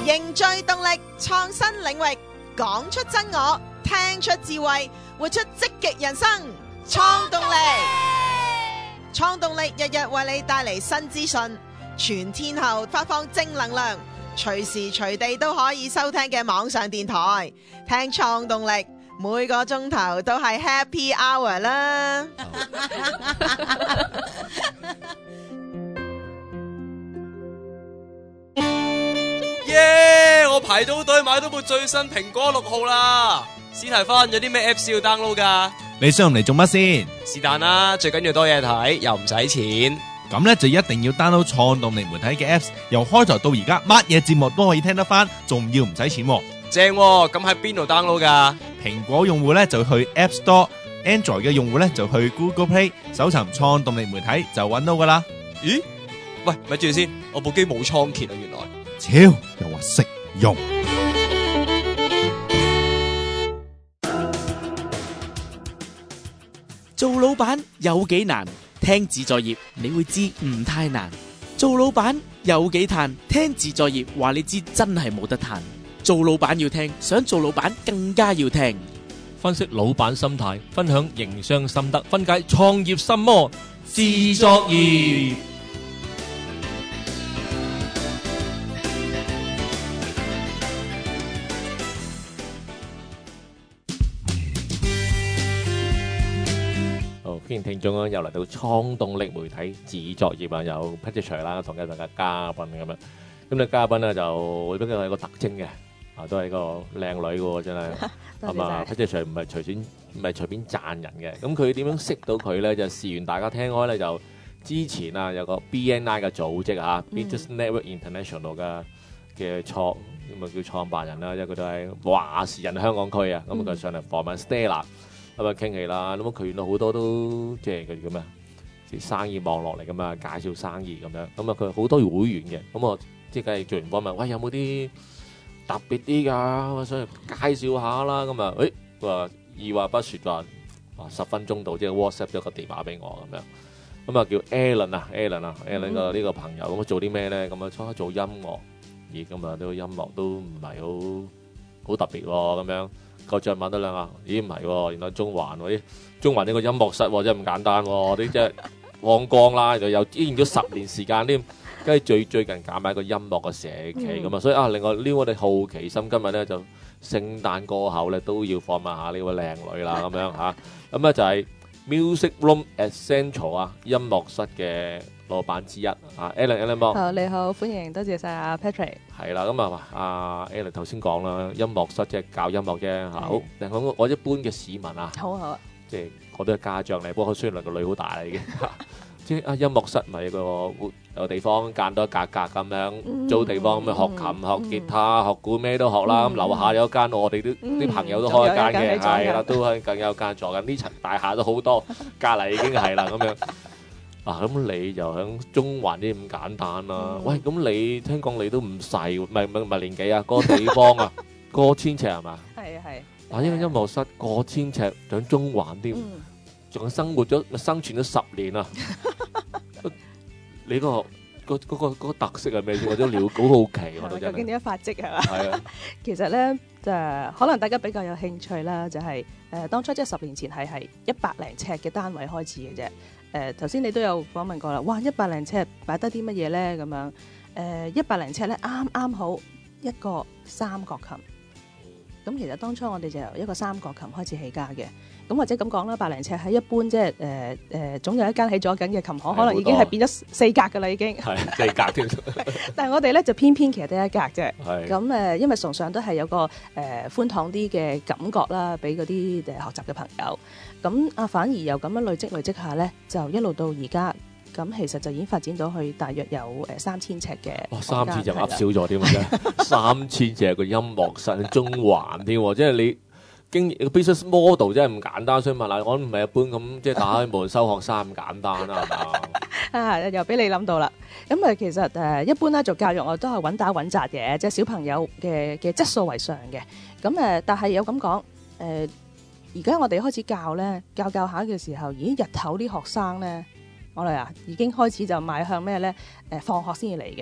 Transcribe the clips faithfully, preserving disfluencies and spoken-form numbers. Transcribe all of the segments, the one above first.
凝聚動力，創新領域，講出真我，聽出智慧，活出積極人生。創動力，創動力日日為你帶嚟新資訊，全天候發放正能量，隨時隨地都可以收聽嘅網上電台。聽創動力，每個鐘頭都係 Happy Hour 啦！ 耶！我排到隊買到部最新蘋果六號啦！史提芬有啲咩 Apps 要 download 噶？ 你想用嚟做乜先？ 是但啦，最緊要多嘢睇，又唔使錢。 咁咧就一定要 download 創動力媒體嘅 Apps， 由開台到而家，乜嘢節目都可以聽得翻，仲要唔使錢。 正喎，咁喺邊度 download 噶？ 蘋果用戶咧就去 App Store，Android 嘅用戶咧就去 Google Play， 搜尋創動力媒體就揾到噶啦。 咦？喂，咪住先，我部機冇倉頡啊，原來。 超又話識用。 做老闆有幾難？聽自在業你會知唔太難。做老闆有幾嘆？聽自在業話你知真係冇得嘆。做老闆要聽，想做老闆更加要聽。 分析老闆心態，分享營商心得，分解創業心魔，自作業。歡迎聽眾啊！又嚟到創動力媒體自作業啊，有 Patricia 啦，同緊大家嘉賓咁樣。咁咧嘉賓咧就會比較有個特徵嘅，啊都係一個靚女嘅喎，真係係嘛？Patricia 唔係隨便唔係隨便讚人嘅。咁佢點樣識到佢咧？就事緣大家聽開咧，就之前啊有個 B N I 嘅組織啊、嗯、Business Network International 嘅嘅創咁啊叫創辦人啦，因為佢都係話事人香港區啊，咁佢上嚟訪問 Stella。咁啊傾偈啦，咁佢原來好多都即係佢叫咩啊？即係生意網絡嚟噶嘛，介紹生意咁樣。咁啊佢好多會員嘅，咁我即係梗係做完訪問，喂有冇啲特別啲㗎？我想介紹下啦。咁啊，誒佢話二話不説話，哇十分鐘到即係 WhatsApp 咗個電話俾我咁樣。咁啊叫 Alan 啊 ，Alan 啊 ，Alan 個呢個朋友咁啊做啲咩咧？咁啊初初做音樂，咦咁啊呢個音樂都唔係好好特別喎咁樣。個再問多兩下，咦唔係喎，原來中環喎，咦中環呢個音樂室喎，真係咁簡單喎，啲即係旺光啦，又又經營咗十年時間添，跟住最最近搞埋一個音樂嘅社企咁啊，嗯、所以啊，另外撩我哋好奇心，今日咧就聖誕過後咧都要訪問下呢位靚女啦，咁樣嚇，咁咧就係 Music Room at Central 啊，音樂室嘅老闆之一啊 ，Alan Alan 幫。 好，你好，歡迎，多謝晒阿 Patrick。 係啦，咁啊，阿 Alan 頭先講啦，音樂室即係教音樂啫嚇。好，但係我一般嘅市民啊， 好啊好啊， 即係我都係家長嚟，不過雖然個女好大啦已經。即係啊，音樂室咪個有地方間多一格格咁樣租地方咁樣學琴、學吉他、學鼓咩都學啦。咁樓下有間我哋啲啲朋友都開一間嘅，係啦，都係更有間做緊。呢層大廈都好多，隔離已經係啦咁樣。啊，咁你就喺中環啲咁簡單啦。喂，咁你聽講你都唔細，唔係唔係唔係年紀啊？個地方啊，過千尺係嘛？係啊係。啊，呢個音樂室過千尺，喺中環添。仲生活咗生存咗十年啊！你、嗰個嗰嗰、嗰個嗰個特色係咩？我都了好好奇，我都真係。究竟點樣發跡係嘛？係啊， 其實咧就可能大家比較有興趣啦，就係、係、誒、呃、當初即係十年前係係一百零尺嘅單位開始嘅啫。誒頭先你都有訪問過啦，哇！一百零尺擺得啲乜嘢咧？咁樣誒一百零尺咧，啱啱好一個三角琴。咁其實當初我哋就由一個三角琴開始起家嘅。咁或者咁講啦，百零尺喺一般即係誒誒，總有一間起咗緊嘅琴行，可能已經係變咗四格噶啦，已經係四格添。但係我哋咧就偏偏其實得一格啫。係咁誒，因為崇尚都係有個誒寬敞啲嘅感覺啦，俾嗰啲誒學習嘅朋友。咁啊，反而又咁樣累積累積下咧，就一路到而家。咁其實就已經發展到去大約有誒三千尺嘅。哇！三千就噏少咗添啊！三千尺個音樂室喺中環添，即係你。經營個 business model 真係唔簡單，所以問下我唔係一般咁即係打開門收學生咁簡單啦，係嘛？啊，又俾你諗到啦。咁啊，其實誒一般咧做教育我都係穩打穩紮嘅，即係小朋友嘅嘅質素為上嘅。咁誒，但係有咁講誒，而家我哋開始教咧，教教下嘅時候，咦日頭啲學生咧，我哋啊已經開始就邁向咩咧？誒放學先至嚟嘅。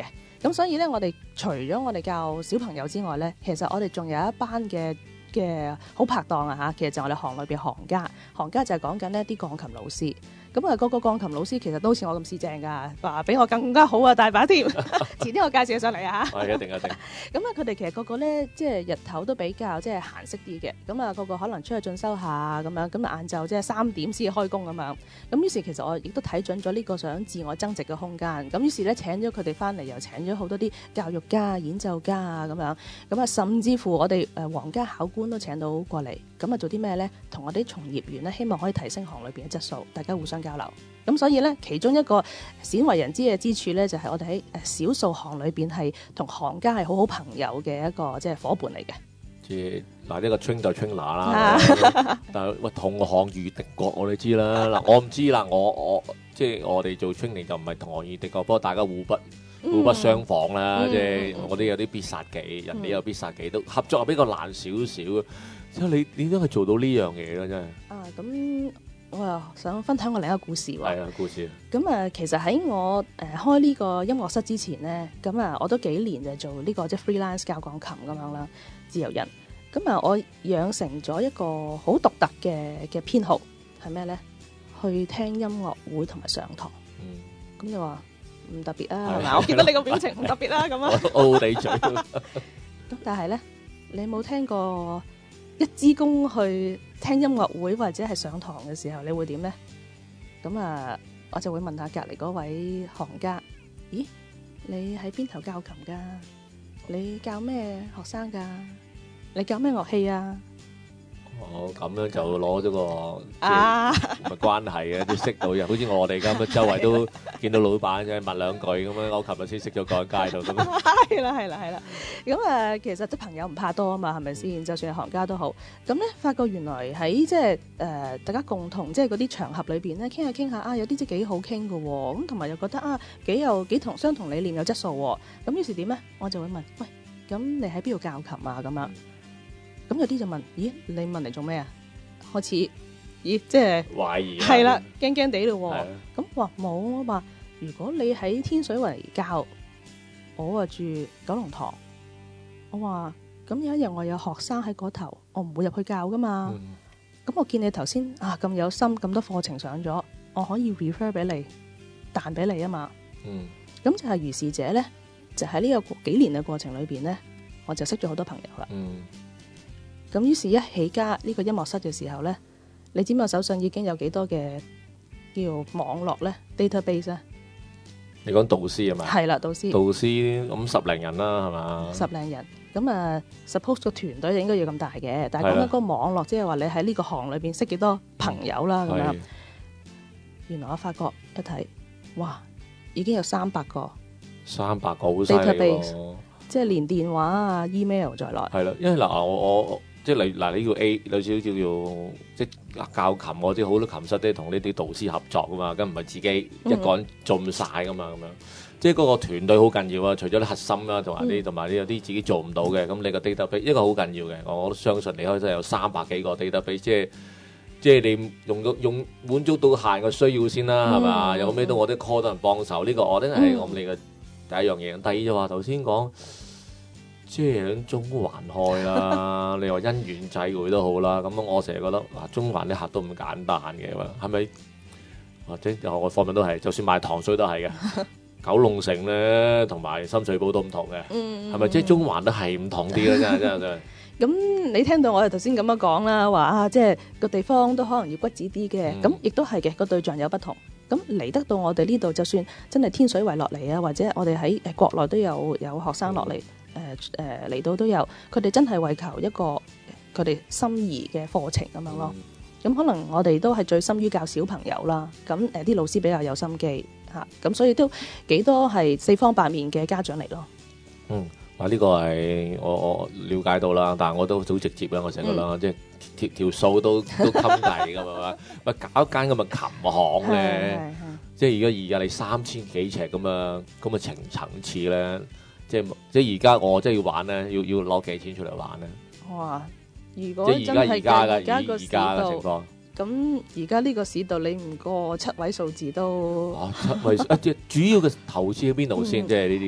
咁所以咧，我哋除咗我哋教小朋友之外咧，其實我哋仲有一班嘅嘅好拍檔啊嚇，其實就係我哋行裏邊行家，行家就係講緊呢啲鋼琴老師。咁啊，個個鋼琴老師其實都好似我咁師正㗎，話比我更加好啊，大把添。遲啲我介紹上嚟啊嚇。 係一定一定。 咁啊，佢哋其實個個咧，即係日頭都比較即係閒適啲嘅。咁啊，個個可能出去進修下咁樣，咁啊晏晝即係三點先至開工咁樣。咁於是其實我亦都睇準咗呢個想自我增值嘅空間。咁於是咧請咗佢哋翻嚟，又請咗好多啲教育家、演奏家啊咁樣。咁啊，甚至乎我哋誒皇家考官都請到過嚟。咁啊，做啲咩咧？同我哋啲從業員咧，希望可以提升行裏邊嘅質素，大家互相交流。咁所以咧，其中一個鮮為人知嘅之處咧，就係、是、我哋喺誒少數行裏邊係同行家係好好朋友嘅一個即係伙伴嚟嘅。 即係嗱，呢個 train 就 trainer 啦。但係喂，同行如敵國，我哋知啦。嗱，我唔知啦，我我即係我哋做 training 就唔係同行如敵國，不過大家互不互不相仿啦。 嗯、 即係我哋有啲必殺技，嗯、人哋有必殺技，都合作比較難少少。即係你點樣去做到呢樣嘢咧？真係啊，咁我又想分享我另一個故事喎。 係啊，故事。 咁啊，其實喺我誒、呃、開呢個音樂室之前咧，咁啊，我都幾年就做呢、這個即係 freelance 教鋼琴咁樣啦，自由人。咁啊，我養成咗一個好獨特嘅嘅偏好係咩咧？去聽音樂會同埋上堂。嗯。咁你話唔特別啊？係咪？我見到你個表情唔特別啦，咁啊。 O O 地嘴。咁但係咧，你冇聽過一支公去聽音樂會或者係上堂嘅時候，你會點咧？咁啊，我就會問下隔離嗰位行家：咦，你喺邊頭教琴㗎？你教咩學生㗎？你教咩樂器啊？ 哦，咁樣就攞咗個啊， 唔係關係嘅，都識到人，好似我哋咁樣，周圍都見到老闆嘅問兩句咁樣，我琴日先識咗個喺街度咁。 係啦，係啦，係啦。咁啊，其實啲朋友唔怕多啊嘛，係咪先？就算係行家都好。咁咧，發覺原來喺即係誒大家共同即係嗰啲場合裏邊咧，傾下傾下啊，有啲即幾好傾嘅喎。咁同埋又覺得啊，幾有幾同相同理念，有質素喎。咁於是點咧？我就會問：喂，咁你喺邊度教琴啊？咁樣。咁有啲就問：咦，你問嚟做咩啊？開始，咦，即係懷疑， 係啦，驚驚地咯。咁話冇，我話如果你喺天水圍教，我啊住九龍塘，我話咁有一日我有學生喺嗰頭，我唔會入去教噶嘛。咁、嗯、我見你頭先啊咁有心，咁多課程上咗，我可以 refer 俾你，彈俾你啊嘛。嗯，咁就係如是者咧，就喺呢個幾年嘅過程裏邊咧，我就識咗好多朋友啦。嗯。咁於是，一起家呢個音樂室嘅時候咧，你知唔知我手上已經有幾多嘅叫網絡咧 database 啊？ 你講導師係咪？ 係啦，導師。導師咁十零人啦，係嘛？ 十零人咁啊 ，suppose 個團隊就應該要咁大嘅，但係講緊個網絡，即係話你喺呢個行裏邊識幾多朋友啦咁樣。原來我發覺一睇，哇，已經有三百個。三百個好犀利喎！即係連電話啊、email 在內。係啦，因為嗱，我我。即係例嗱，你叫 A 有少少叫做即係教琴，我啲好多琴室都係同呢啲導師合作噶嘛，咁唔係自己一個人做晒噶嘛，咁樣即係嗰個團隊好緊要啊！除咗啲核心啦，同埋啲同埋啲有啲自己做唔到嘅，咁你個 database 一個好緊要嘅，我都相信你可以真係有三百幾個 database，即係即係你用到用滿足到限嘅需要先啦，係嘛？有咩都我啲 call 都人幫手，呢個我真係我哋嘅第一樣嘢。第二就話頭先講。即係喺中環開啦，你話因緣際會都好啦。咁我成日覺得嗱，中環啲客都唔簡單嘅，係咪？或者我方面都係，就算賣糖水都係嘅。九龍城咧，同埋深水埗都唔同嘅，係咪？即係中環都係唔同啲咧，真係真係真係。咁你聽到我哋頭先咁樣講啦，話啊，即係個地方都可能要骨子啲嘅，咁亦都係嘅，個對象有不同。咁嚟得到我哋呢度，就算真係天水圍落嚟啊，或者我哋喺誒國內都有有學生落嚟。誒誒嚟到都有，佢哋真係為求一個佢哋心儀嘅課程咁樣咯。咁、嗯、可能我哋都係最深於教小朋友啦。咁誒啲老師比較有心機嚇，咁、啊、所以都幾多係四方八面嘅家長嚟咯。嗯，嗱、啊、呢、呢個係我我了解到啦，但係我都好直接啦，我成日覺得即係條條數都都襟計㗎嘛。咪搞一間咁嘅琴行咧，即係而家而家你三千幾尺咁啊咁嘅層層次咧。即係即係而家我真係要玩咧，要要攞幾錢出嚟玩咧？哇！如果真係而家而家個市道，咁而家呢個市道，你唔過七位數字都哦七位數啊！即係主要嘅投資喺邊度先？即係呢啲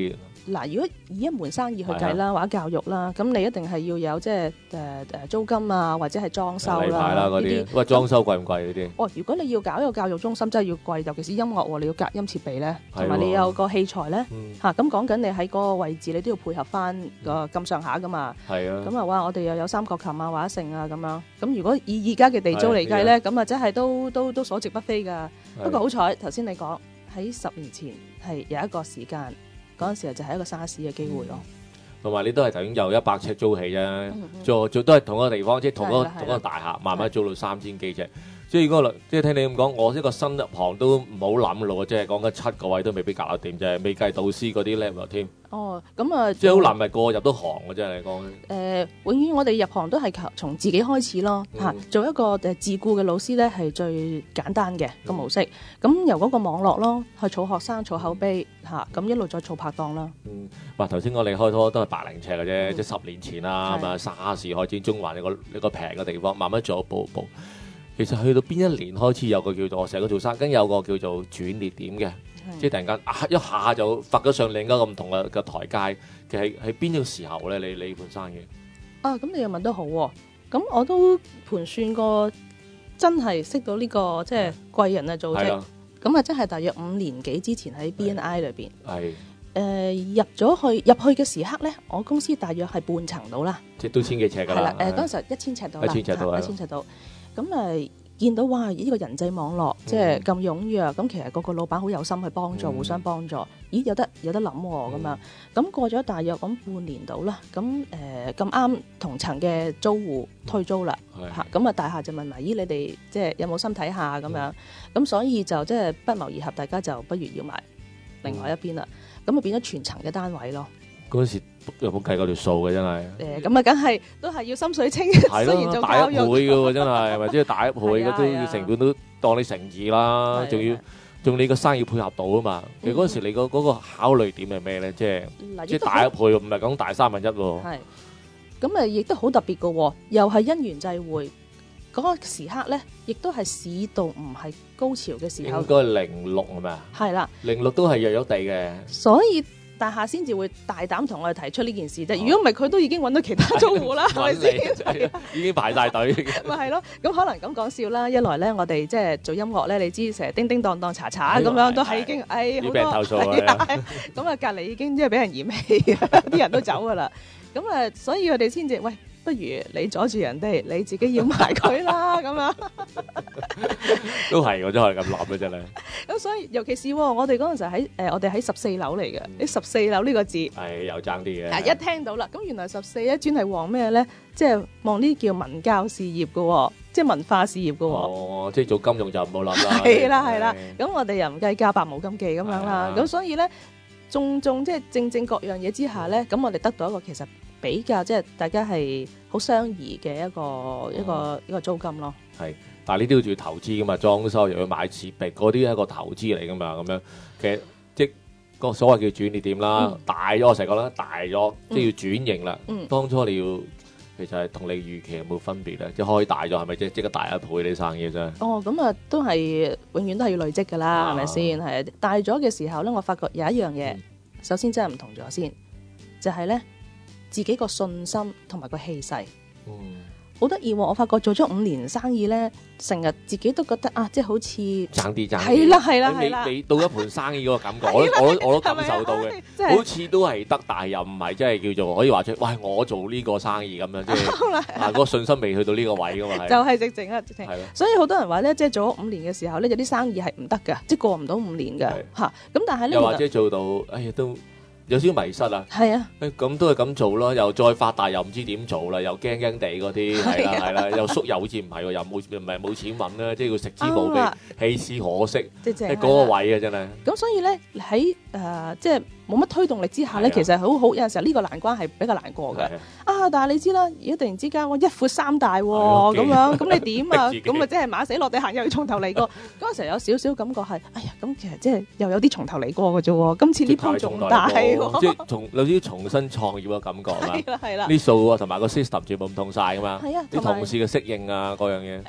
嗱，如果以一門生意去計啦，或者教育啦，咁你一定係要有即係誒誒租金啊，或者係裝修例牌啦啦嗰啲。喂，裝修貴唔貴嗰啲？ 哦，如果你要搞一個教育中心，真係要貴，尤其是音樂喎，你要隔音設備咧， 係喎同埋你有個器材咧嗯， 嚇，咁講緊你喺嗰個位置，你都要配合翻個咁上下噶嘛。 係啊。 咁啊，哇！我哋又有三角琴啊、或者剩啊咁樣。咁如果以而家嘅地租嚟計咧，咁啊真係都都都所值不菲㗎。不過好彩，頭先你講喺十年前係有一個時間，嗰陣時候就係一個沙士嘅機會咯。 同埋你都係頭先由一百尺租起啫， 嗯嗯做做都係同一個地方，即係同一個係啦係啦同一個大廈，慢慢租到三千幾尺。即係如果即係聽你咁講，我一個新入行都唔好諗咯，即係講緊七個位都未必搞得掂啫，未計導師嗰啲 level 添。 哦，咁啊， 即係好難，咪個個入到行嘅啫，你講。 誒，永遠我哋入行都係求從自己開始咯嚇， 嗯做一個誒自僱嘅老師咧係最簡單嘅個模式。咁由嗰個網絡咯，去儲學生、儲口碑嚇，咁一路再儲拍檔啦。 嗯，哇！頭先我哋開拖都係百零尺嘅啫， 嗯即係十年前啦， 係咁啊沙士開始，中環一個一個平嘅地方，慢慢做一步一步。其實去到邊一年開始有個叫做我成日都做生，跟有個叫做轉捩點嘅，即係突然間啊一下就發咗上另一個唔同嘅嘅台階。其實係喺邊個時候咧？你你盤生意啊，咁你又問得好喎。咁我都盤算過，真係識到呢個即係貴人嘅組織係啦。 咁啊，真係大約五年幾之前喺 B N I 裏邊。 係誒入咗去入去嘅時刻咧，我公司大約係半層到啦。 即係都千幾尺㗎係啦啦。， 誒嗰陣時一千尺到啦， 一千尺到係一千尺到。咁誒見到哇，呢個人際網絡即係咁踴躍，咁其實個個老闆好有心去幫助， 嗯互相幫助。咦，有得有得諗喎咁樣。咁過咗大約咁半年到啦，咁誒咁啱同層嘅租戶退租啦。 係嚇，咁啊大廈就問埋，咦你哋即係有冇心睇下咁樣？咁所以就即係不謀而合，大家就不如要埋另外一邊啦。咁啊變咗全層嘅單位咯。 嗰陣時有冇計過條數嘅真係？ 誒咁啊，梗係都係要心水清， 係雖然咯， 做大一倍教育。 嘅喎，真係，或者大一倍係嘅都啊係啊成本都當你誠意啦， 係仲要係仲你個生意配合到啊嘛。其實嗰陣時你個嗰個考慮點係咩咧？即係嗱， 即係亦都大一倍，唔係講大三分一喎。 係咁啊，亦都好特別嘅喎，又係因緣際會嗰個時刻咧，亦都係市道唔係高潮嘅時候應，該係零六係咪啊？ 係啦， 零六都係弱弱地嘅。 所以大廈先至會大膽同我哋提出呢件事啫。如果唔係，佢都已經揾到其他租戶啦，係咪揾先？ 你係啊已經排晒隊。 咪係咯，咁可能咁講笑啦。一來咧，我哋即係做音樂咧，你知成日叮叮當當查查咁樣，都係已經誒好要俾人投多訴啊係啊咁啊，隔離已經即係俾人嫌棄，啲人都走噶啦。咁啊，所以佢哋先至喂，不如你阻住人哋，你自己要埋佢啦咁樣。 都係我真係咁諗嘅真係。 咁所以尤其是喎我哋嗰陣時喺誒，我哋喺十四樓嚟嘅。你十四樓呢個字， 係有爭啲嗱嘅。 一聽到啦，咁原來十四咧專係望咩咧？即係望呢啲叫文教事業嘅喎，即係文化事業嘅喎。 哦，即係做金融就唔好諗啦。 係啦係啦係， 咁我哋又唔計較白無禁忌咁樣啦， 係啊咁所以咧，種種即係正正各樣嘢之下咧，咁我哋得到一個其實比較即係大家係好相宜嘅一個一個一個租金咯。 但係呢啲都要投資噶嘛，裝修又要買設備，嗰啲係一個投資嚟噶嘛，咁樣其實即個所謂叫轉捩點啦， 嗯大咗我成日講啦，大咗即係要轉型啦。 嗯當初你要其實係同你預期有冇分別咧？即係開大咗係咪即即刻大一倍你生意真係？ 哦，咁啊都係永遠都係要累積㗎啦， 啊係咪先？係啊大咗嘅時候咧，我發覺有一樣嘢嗯， 首先真係唔同咗先，就係咧自己個信心同埋個氣勢。 嗯， 好得意喎！我發覺做咗五年生意咧，成日自己都覺得啊，即係好似爭啲爭啲。 係啦係啦係啦你你到一盤生意嗰個感覺，我都我都我都感受到嘅。 即係好似都係得，但係又唔係，即係叫做可以話出，喂，我做呢個生意咁樣，即係啊，嗰個信心未去到呢個位噶嘛，係就係直情啊，直情。 係咯， 所以好多人話咧，即係做咗五年嘅時候咧，有啲生意係唔得㗎，即係過唔到五年㗎係嚇。咁但係咧， 又或原來者做到，哎呀都有少少迷失啊。 係啊， 誒咁都係咁做咯，又再發達又唔知點做啦，又驚驚地嗰啲係啦係啦，又縮又好似唔係喎，又冇唔係冇錢揾啦，即係要食之無味啱啦， 棄之可惜， 即係正係即係嗰個啦位啊真係。 咁所以咧喺誒即係冇乜推動力之下咧， 係啊其實好好有陣時候呢個難關係比較難過嘅。 係啊啊！但係你知啦，而家突然之間我一闊三大喎， 咯咁樣咁你點啊？ 逼自己咁啊，即係馬死落地行又要從頭嚟過。嗰陣時有少少感覺係，哎呀，咁其實即係又有啲從頭嚟過嘅啫喎。今次呢鋪仲大喎， 即係重有啲重新創業嘅感覺啊嘛。 係啦係啦， 啲數啊同埋個 system 全部唔同晒噶嘛。 係啊， 啲同埋同事嘅適應啊，嗰樣嘢。 誒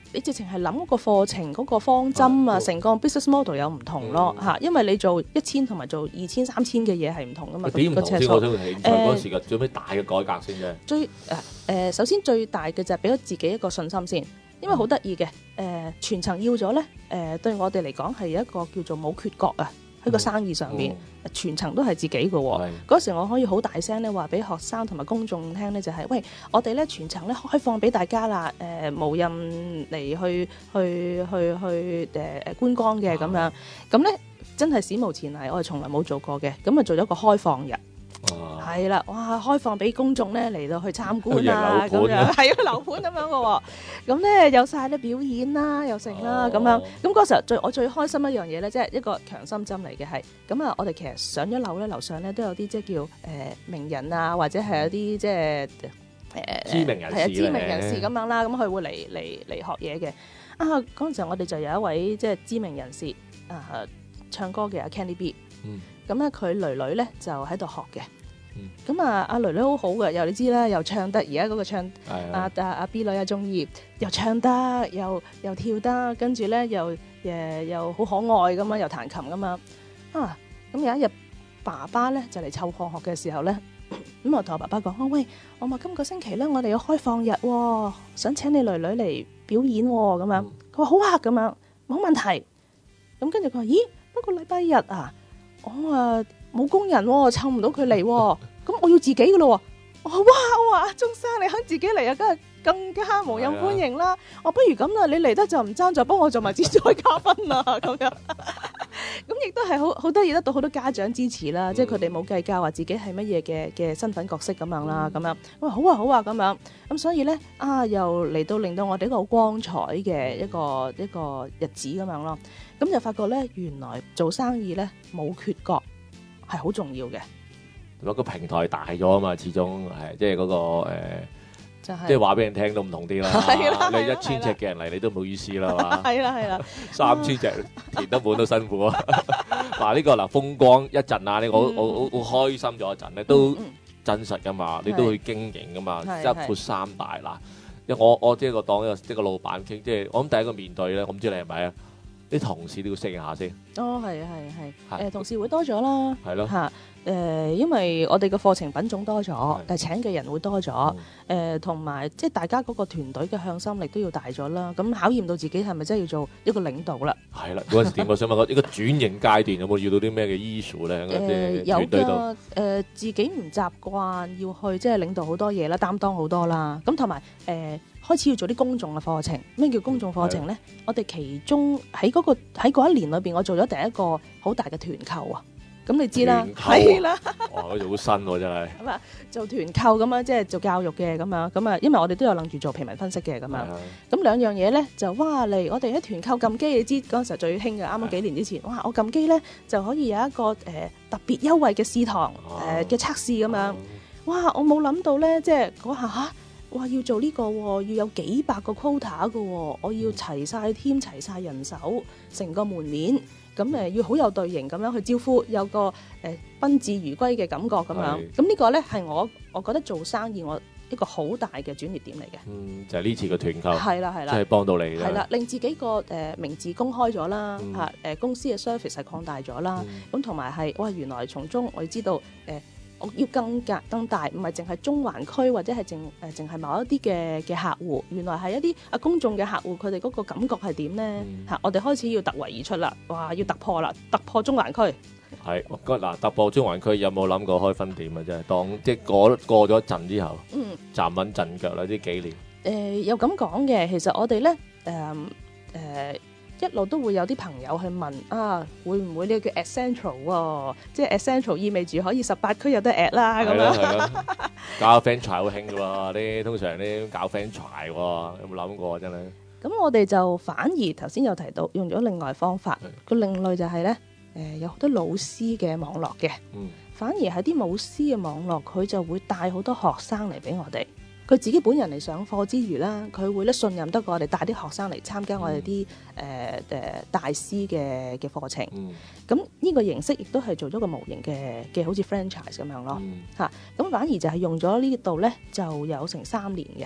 你直情係諗嗰個課程嗰個方針啊， 啊成個 business model 有唔同咯嗯嚇，因為你做一千同埋做二千、三千嘅嘢係唔同噶嘛。 點唔同先？ 個尺數我想興趣嗰陣時嘅做咩大嘅改革先啫？ 最誒誒，首先最大嘅就係俾咗自己一個信心先，因為好得意嘅誒全程要咗咧誒，對我哋嚟講係一個叫做冇缺角啊，喺個生意上面。全程都係自己嘅喎，嗰時我可以好大聲咧話俾學生同埋公眾聽咧，就係、是、喂，我哋咧全程咧開放俾大家啦，誒、呃、無任嚟去去去去誒誒、呃、觀光嘅咁樣，咁咧真係史無前例，我哋從來冇做過嘅，咁啊做咗個開放日。係啦，哇！開放俾公眾咧嚟到去參觀啊，咁樣係啊，樓盤咁樣嘅喎。咁咧有晒啲表演啦，又成啦，咁樣。咁嗰時候最我最開心一樣嘢咧，即係一個強心針嚟嘅係。咁啊，我哋其實上咗樓咧，樓上咧都有啲即係叫誒名人啊，或者係有啲即係誒知名人士係啊知名人士咁樣啦。咁佢會嚟嚟嚟學嘢嘅。啊，嗰陣時候我哋就有一位即係知名人士啊，唱歌嘅阿 Kenny B。嗯。咁咧佢囡囡咧就喺度學嘅。咁啊，阿囡囡好好嘅，又你知啦，又唱得，而家嗰個唱，阿阿阿 B 女阿中意，又唱得，又又跳得，跟住咧又誒又好可愛咁嘛，又彈琴噶嘛，啊！咁有一日爸爸咧就嚟湊放學嘅時候咧，咁我同我爸爸講：哦喂，我話今個星期咧我哋有開放日，想請你囡囡嚟表演咁樣。佢話好啊，咁樣冇問題。咁跟住佢話：咦，不過禮拜日啊，我啊。冇工人喎，湊唔到佢嚟喎，咁我要自己噶咯喎。我話哇，我話阿鐘生你肯自己嚟啊，梗係更加無任歡迎啦。我不如咁啦，你嚟得就唔爭再幫我做埋資助嘉賓啦，咁樣。咁亦都係好好得意，得到好多家長支持啦，嗯、即係佢哋冇計較話自己係乜嘢嘅嘅身份角色咁樣啦，咁、嗯、樣。我話好啊好啊咁樣。咁所以咧啊，又嚟到令到我哋一個好光彩嘅一個一個日子咁樣咯。咁就發覺咧，原來做生意咧冇缺角。係好重要嘅， 同埋個平台大咗啊嘛，始終係即係嗰個誒， 就係、 即係話俾人聽都唔同啲啦。 啦你一千隻嘅人嚟，你都唔好意思啦嘛。 係啦係啦， 三千隻填得滿都辛苦啊。嗱呢個嗱風光一陣啊，你我我我好開心咗一陣咧，都真實噶嘛，你都去經營噶嘛，一闊三大嗱。因為我我即係個當一個即係個老闆傾，即係我諗第一個面對咧，我唔知你係咪啊？啲同事都要適應下先。 哦，係啊，係係，誒同事會多咗啦， 係咯嚇誒，因為我哋嘅課程品種多咗，但係請嘅人會多咗，誒同埋即係大家嗰個團隊嘅向心力都要大咗啦。咁考驗到自己係咪真係要做一個領導啦？ 係啦，嗰陣時點？我想問個一個轉型階段有冇遇到啲咩嘅 issue 咧？喺誒有團隊度㗎，誒自己唔習慣要去即係領導好多嘢啦，擔當好多啦。咁同埋誒。開始要做啲公眾嘅課程，咩叫公眾課程咧？我哋其中喺嗰、嗰個喺嗰一年裏邊，我做咗第一個好大嘅團購啊！咁你知啦，係啦， 哇！嗰啲好新喎，真係。 咁啊，做團購咁樣，即係做教育嘅咁樣，咁啊，因為我哋都有諗住做平民分析嘅咁樣。咁兩樣嘢咧，就哇嚟，我哋喺團購撳機，你知嗰陣時最興嘅，啱啱幾年之前，哇！我撳機咧就可以有一個誒、呃、特別優惠嘅試堂誒嘅測試咁樣。哇！我冇諗到咧，即係嗰下嚇。哇！要做呢、這個要有幾百個 quota 嘅，我要齊晒添，齊晒人手，成個門面，咁誒要好有隊形咁樣去招呼，有個誒賓至如歸嘅感覺咁樣。咁呢個咧係我我覺得做生意我一個好大嘅轉捩點嚟嘅。 嗯，就係、是、呢次嘅團購， 係啦係啦， 即係幫到你嘅。係啦，令自己個誒名字公開咗啦，嚇誒、嗯、公司嘅 service 係擴大咗啦。咁同埋係哇，原來從中我哋知道誒。呃我要更格更大，唔係淨係中環區或者係淨誒淨係某一啲嘅嘅客戶，原來係一啲啊公眾嘅客戶，佢哋嗰個感覺係點咧？嚇、嗯，我哋開始要突圍而出啦！哇，要突破啦，突破中環區。 係，嗱突破中環區有冇諗過開分店啊？真係當即係過過咗一陣之後，嗯，站穩陣腳啦！呢幾年誒、 呃、有咁講嘅，其實我哋咧誒誒。呃呃一路都會有啲朋友去問啊，會唔會呢個叫 Essential 喎？即係 Essential 意味住可以十八區有得 at 啦咁樣。係咯， 搞 franchise 好興㗎喎，啲通常啲搞 franchise 喎，有冇諗過真係？ 咁我哋就反而頭先有提到用咗另外方法，個另類就係咧誒有好多老師嘅網絡嘅，嗯、反而係啲老師嘅網絡，佢就會帶好多學生嚟俾我哋。佢自己本人嚟上課之餘啦，佢會咧信任得過我哋帶啲學生嚟參加我哋啲誒誒大師嘅嘅課程。咁呢、嗯、個形式亦都係做咗個模型嘅嘅，好似 franchise 咁樣咯嚇。咁、嗯啊、反而就係用咗呢度咧，就有成三年嘅。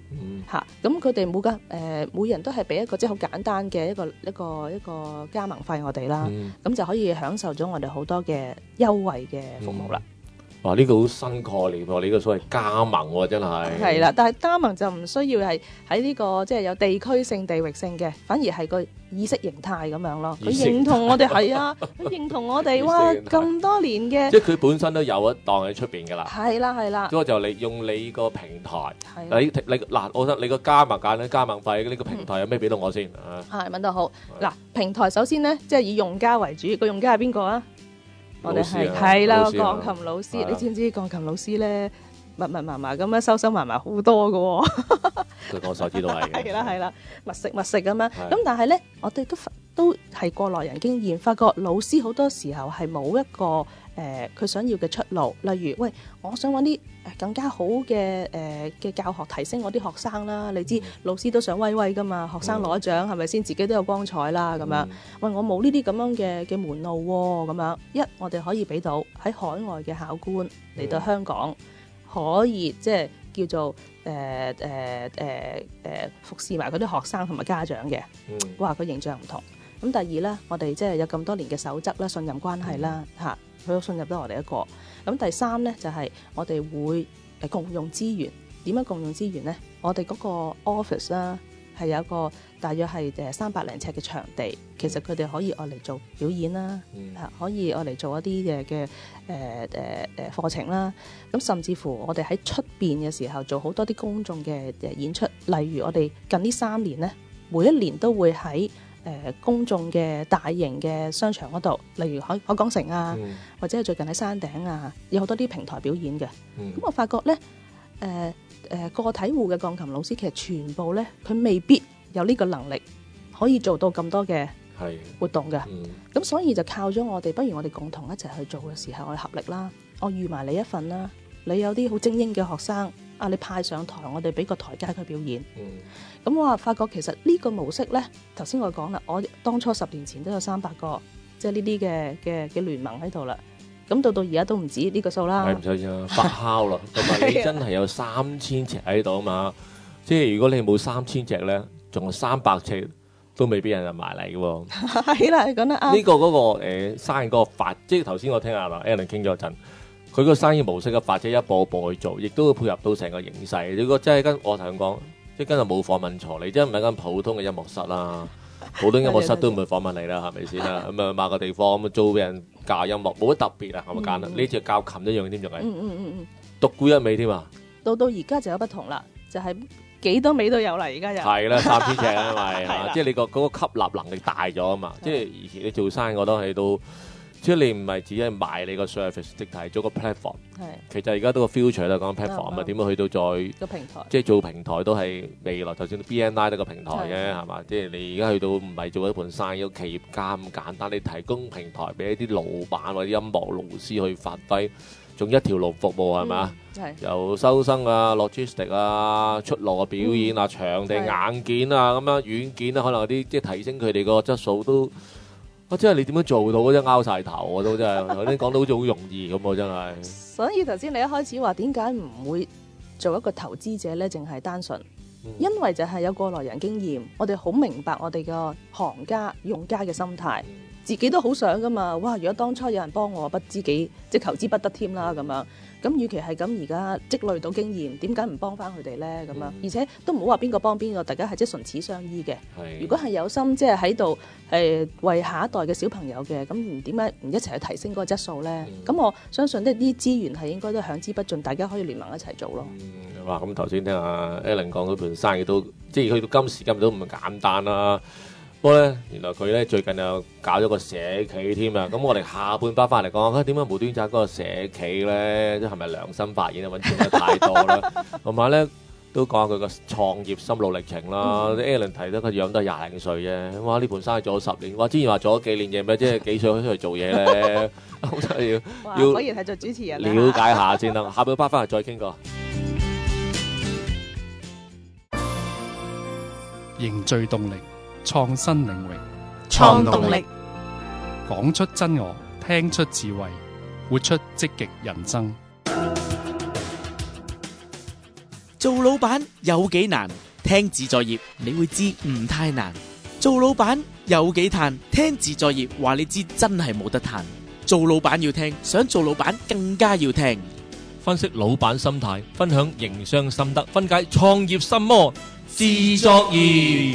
嗯嚇，咁佢哋每個誒、呃、每人都係俾一個即係好簡單嘅一個一個一個加盟費我哋啦，咁、 嗯就可以享受咗我哋好多嘅優惠嘅服務啦。 哇！呢、個好新概念喎，呢個所謂加盟喎，真係。 係啦，但係加盟就唔需要係喺呢個即係有地區性、地域性嘅，反而係個意識形態咁樣咯。佢意識形態認同我哋係啊，佢認同我哋意識哇形態咁多年嘅即係佢本身都有一檔喺出邊㗎啦。 係啦係啦不過就你用你個平台， 係啦你你嗱，我覺得你個加盟價咧，加盟費呢個平台有咩俾到我先啊？ 係問得好嗱。平台首先咧，即係以用家為主，個用家係邊個啊？我哋係老師啊係啦， 老師啊鋼琴老師， 係啊你知唔知鋼琴老師咧密密麻麻咁樣收收埋埋好多嘅喎？ 據我所知都係嘅。 係啦係啦，密食密食咁樣。 係咁但係咧，我哋都都係過來人經驗，發覺老師好多時候係冇一個誒佢、呃、想要嘅出路。例如，喂，我想揾啲誒更加好嘅誒嘅教學提升我啲學生啦。你知老師都想威威噶嘛，學生攞獎係咪先？自己都有光彩啦咁樣。喂，我冇呢啲咁樣嘅嘅門路喎、咁樣一我哋可以俾到喺海外嘅考官嚟到香港。可以即係叫做誒誒誒誒服侍埋嗰啲學生同埋家長嘅， 嗯哇！佢形象唔同。咁第二咧，我哋即係有咁多年嘅守則啦、信任關係啦嚇，佢都信任得我哋一個。咁第三咧就係我哋會誒共用資源。點樣共用資源咧？我哋嗰個 office 啦係有一個大約係誒三百零尺嘅場地，其實佢哋可以愛嚟做表演啦， 嗯嚇可以愛嚟做一啲嘅嘅誒誒誒課程啦。咁甚至乎我哋喺出邊嘅時候做好多啲公眾嘅誒演出，例如我哋近呢三年咧，每一年都會喺誒、呃、公眾嘅大型嘅商場嗰度，例如海海港城啊， 嗯或者係最近喺山頂啊，有好多啲平台表演嘅。咁、 嗯我發覺咧，誒、呃、誒、呃、個體戶嘅鋼琴老師其實全部咧，佢未必有呢個能力可以做到咁多嘅係活動嘅。 嗯咁所以就靠咗我哋，不如我哋共同一齊去做嘅時候，我哋合力啦。我預埋你一份啦，你有啲好精英嘅學生啊，你派上台，我哋俾個台階佢表演。 嗯咁我話發覺其實呢個模式呢，頭先我講啦，我當初十年前都有三百個，即係呢啲嘅嘅嘅聯盟喺度啦。咁到到而家都唔止呢個數啦係。唔使啊，發酵啦，同埋你真係有三千尺喺度啊嘛。即係如果你冇三千尺咧，仲有三百尺都未必有人埋嚟嘅喎。 係啦，你講得啱。 呢個嗰個誒生意嗰個法，即係頭先我聽阿 Alan 傾咗陣，佢個生意模式嘅法，即係一步一步去做，亦都會配合到成個形勢。如果真係跟我頭先講，即係跟住冇訪問錯你，真係唔係間普通嘅音樂室啦。普通音樂室都唔會訪問你啦，係咪先啦？咁啊買個地方咁租俾人教音樂，冇乜特別啊，係咪簡單？呢隻教琴一樣添，仲係嗯嗯嗯嗯， 獨沽一味添啊！ 到到而家就有不同啦，就係、幾多味都有啦，而家就係啦，三千尺啊，因為係啦啊即係你個嗰個吸納能力大咗啊嘛。即係以前你做生意，我都喺度，即係你唔係只係賣你個 service，即係做個 platform。 係其實而家都個 future 啦，講 platform 啊， 啱啱點樣去到再個平台。 即係做平台都係未來，就算 B N I 都個平台嘅係係嘛？即係你而家去到唔係做一盤生意，個企業家咁簡單，你提供平台俾一啲老闆或者音樂老師去發揮，仲一條龍服務係嘛？ 嗯？係由收生啊、logistic 啊、出路嘅表演啊、場地係硬件啊咁樣軟件啊，可能有啲即係提升佢哋個質素都。啊！真係你點樣做到？真係拗晒頭我都真係，頭先講到好似好容易咁喎，真係。 所以頭先你一開始話點解唔會做一個投資者咧？淨係單純， 嗯因為就係有過來人經驗，我哋好明白我哋個行家用家嘅心態，自己都好想噶嘛。哇！如果當初有人幫我，不知幾即係求之不得添啦咁樣。咁與其係咁，而家積累到經驗，點解唔幫翻佢哋咧？咁樣， 嗯而且都唔好話邊個幫邊個，大家係即係唇齒相依嘅。 係。 如果係有心，即係喺度誒為下一代嘅小朋友嘅，咁唔點解唔一齊去提升嗰個質素咧？咁、 嗯我相信呢啲資源係應該都享之不盡，大家可以聯盟一齊做咯。 嗯，哇！咁頭先聽阿 Alan 講嗰盤生意都，即係去到今時今日都唔簡單啦。不過咧，原來佢咧最近又搞咗個社企添啊！咁我哋下半 part 翻嚟講，啊點解無端端搞個社企咧？即係咪良心發現啊？揾錢得太多啦，同埋咧都講下佢個創業心路歷程啦。啲 Alan 提得佢樣都係廿零歲啫，哇！呢盤生意做咗十年，哇！之前話做咗幾年嘢咩？即係幾歲出去做嘢咧？真係要哇！ 要果然係做主持人啊了解下先啦。下半 part 翻嚟再傾過。 凝聚動力，創新領域， 創動力， 講出真我，聽出智慧，活出積極人生。 做老闆有幾難？聽自在業你會知唔太難。做老闆有幾嘆？聽自在業話你知真係冇得嘆。做老闆要聽，想做老闆更加要聽。 分析老闆心態，分享營商心得，分解創業心魔，自作業。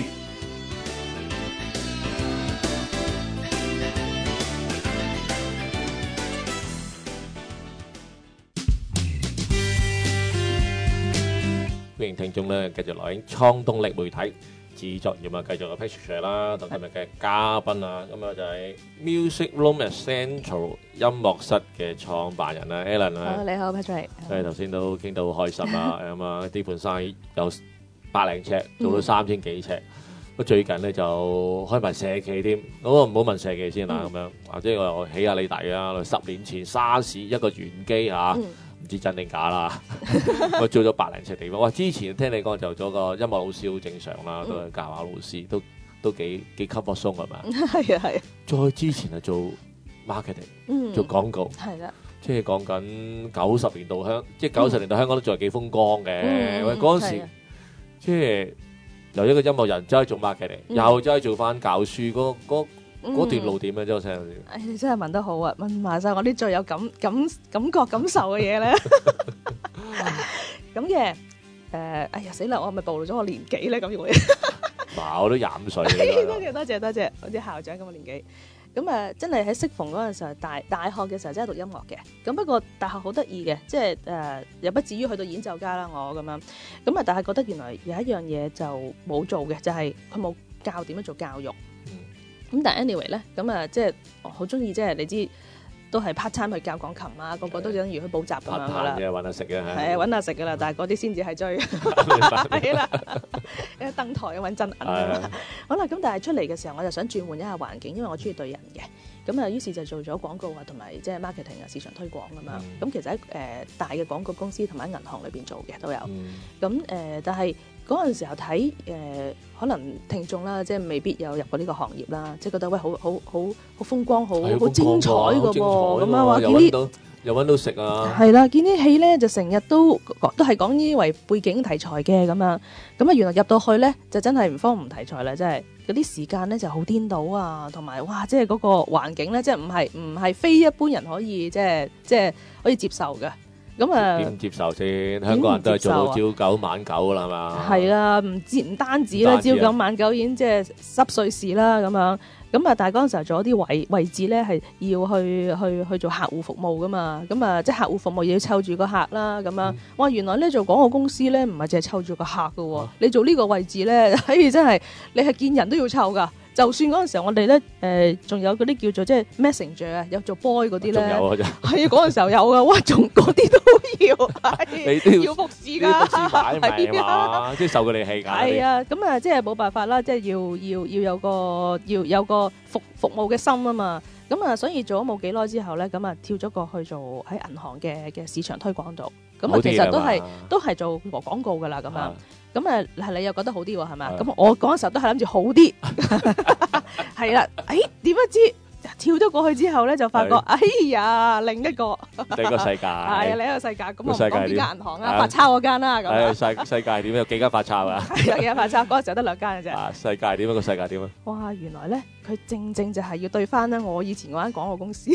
歡迎聽眾咧，繼續來喺創動力媒體自作業啊，繼續有 Patrick 啦，同今日嘅嘉賓啊，咁啊就係 Music Room Central 音樂室嘅創辦人啊 Alan 啊。 好，你好 Patrick。 誒頭先都傾到好開心啊，咁啊呢盤生意有百零尺，做到三千幾尺。咁最近咧就開埋社企添，咁啊唔好問社企先啦，咁樣或者我起下你底啊，十年前沙士一個原機嚇。唔知真定假啦，我做咗百零尺地方。哇！之前聽你講就做個音樂老師好正常啦，都係教下老師，都都幾幾 comfort zone 係咪？ 係啊係啊。 再之前係做 marketing，做廣告， 係啦， 即係講緊九十年代香，即係九十年代香港都仲係幾風光嘅。喂，嗰陣時即係由一個音樂人走去做 marketing，又走去做翻教書嗰嗰。嗰段路點樣啫？我聽下先。 誒，你真係問得好啊！問埋曬我啲最有感感感覺感受嘅嘢咧。咁嘅誒，哎呀死啦！我係咪暴露咗我年紀咧？咁樣會。 嗱，我都廿五歲。 多謝多謝多謝，好似校長咁嘅年紀。咁誒，真係喺適逢嗰陣時候，大大學嘅時候真係讀音樂嘅。咁不過大學好得意嘅，即係誒，又不至於去到演奏家啦，我咁樣。咁啊，但係覺得原來有一樣嘢就冇做嘅，就係佢冇教點樣做教育。咁但係 anyway 咧，咁啊即係好中意，即係你知都係 part time 去教鋼琴啊，個個都等於去補習咁樣噶啦。 嘅揾下食嘅係。 係啊，揾下食噶啦，但係嗰啲先至係追。係啦，一登台揾真銀。好啦，咁但係出嚟嘅時候，我就想轉換一下環境，因為我中意對人嘅。咁啊，於是就做咗廣告啊，同埋即係 marketing 啊，市場推廣咁樣。咁其實喺誒大嘅廣告公司同埋銀行裏邊做嘅都有。咁誒，但係。嗰陣時候睇誒、呃，可能聽眾啦，即係未必有入過呢個行業啦，即係覺得喂，好好好好風光，好好精彩嘅噃，咁樣話見啲又揾到食啊， 係啦，見啲戲咧就成日都都係講呢為背景題材嘅咁樣，咁啊原來入到去咧就真係唔方唔題材啦，即係嗰啲時間咧就好顛倒啊，同埋哇，即係嗰個環境咧，即係唔係唔係非一般人可以即係即係可以接受嘅。咁啊， 點接受先？香港人都係做到朝九晚九噶啦嘛。 係啦，唔知唔單止啦，朝九晚九已經即係濕碎事啦咁樣。咁啊，但係嗰陣時候做一啲位位置咧，係要去去去做客戶服務噶嘛。咁啊，即係客戶服務要湊住個客啦咁樣。哇，原來咧做廣告公司咧，唔係淨係湊住個客噶喎。你做呢個位置咧，嘿，真係你係見人都要湊噶。就算嗰陣時候我哋咧，誒仲有嗰啲叫做即係 messenger 啊，有做 boy 嗰啲咧， 有啊，真係嗰陣時候有噶，哇，仲嗰啲都要， 你都要要服侍㗎， 服侍擺咪嘛，即係受佢哋氣㗎。 係啊，咁啊，即係冇辦法啦，即係要要要有個要有個服服務嘅心啊嘛。咁啊，所以做咗冇幾耐之後咧，咁啊跳咗過去做喺銀行嘅嘅市場推廣度。咁啊，其實都係都係做廣告㗎啦，咁樣。咁誒係你又覺得好啲喎，係嘛？咁我嗰陣時候都係諗住好啲，係啦。誒點不知跳咗過去之後咧，就發覺哎呀另一個另一個世界，係啊另一個世界。咁我唔講邊間銀行啊，發鈔嗰間啦。咁世世界點？有幾間發鈔啊？ 有幾間發鈔？嗰陣時候得兩間嘅啫。 啊，世界點啊？個世界點啊？ 哇！原來咧，佢正正就係要對翻咧我以前嗰間廣告公司。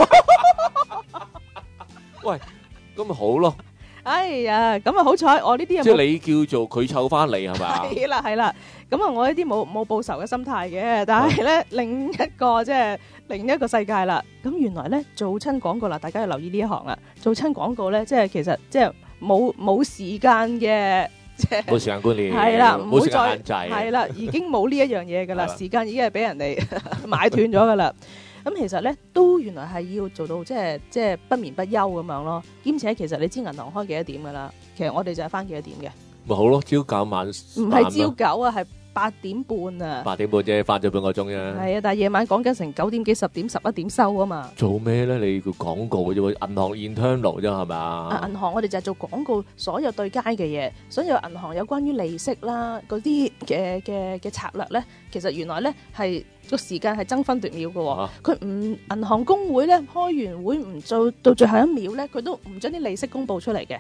喂，咁咪好咯。 哎呀，咁啊好彩，我呢啲即係你叫做佢湊翻你係咪？ 係啦係啦，咁啊我呢啲冇冇報仇嘅心態嘅，但係咧另一個即係另一個世界啦。咁原來咧做親廣告啦，大家要留意呢一行啦。做親廣告咧，即係其實即係冇冇時間嘅，即係冇時間觀念， 係啦， 冇時間限制， 係啦，已經冇呢一樣嘢噶啦，時間已經係俾人哋買斷咗噶啦。咁其實咧都原來係要做到即係即係不眠不休咁樣咯，兼且其實你知銀行開幾多點噶啦，其實我哋就係翻幾多點嘅， 咪好咯，朝九晚唔係朝九啊，係八點半啊， 八點半啫，翻咗半個鐘啫， 係啊，但係夜晚講緊成九點幾、十點、十一點收啊嘛。 做咩咧？你個廣告嘅啫喎，銀行 internal 啫係咪啊？ 啊，銀行我哋就係做廣告，所有對街嘅嘢，所有銀行有關於利息啦嗰啲嘅嘅嘅策略咧，其實原來咧係。個時間係爭分奪秒嘅，佢唔銀行公會咧開完會唔做到最後一秒咧，佢都唔將啲利息公佈出嚟嘅。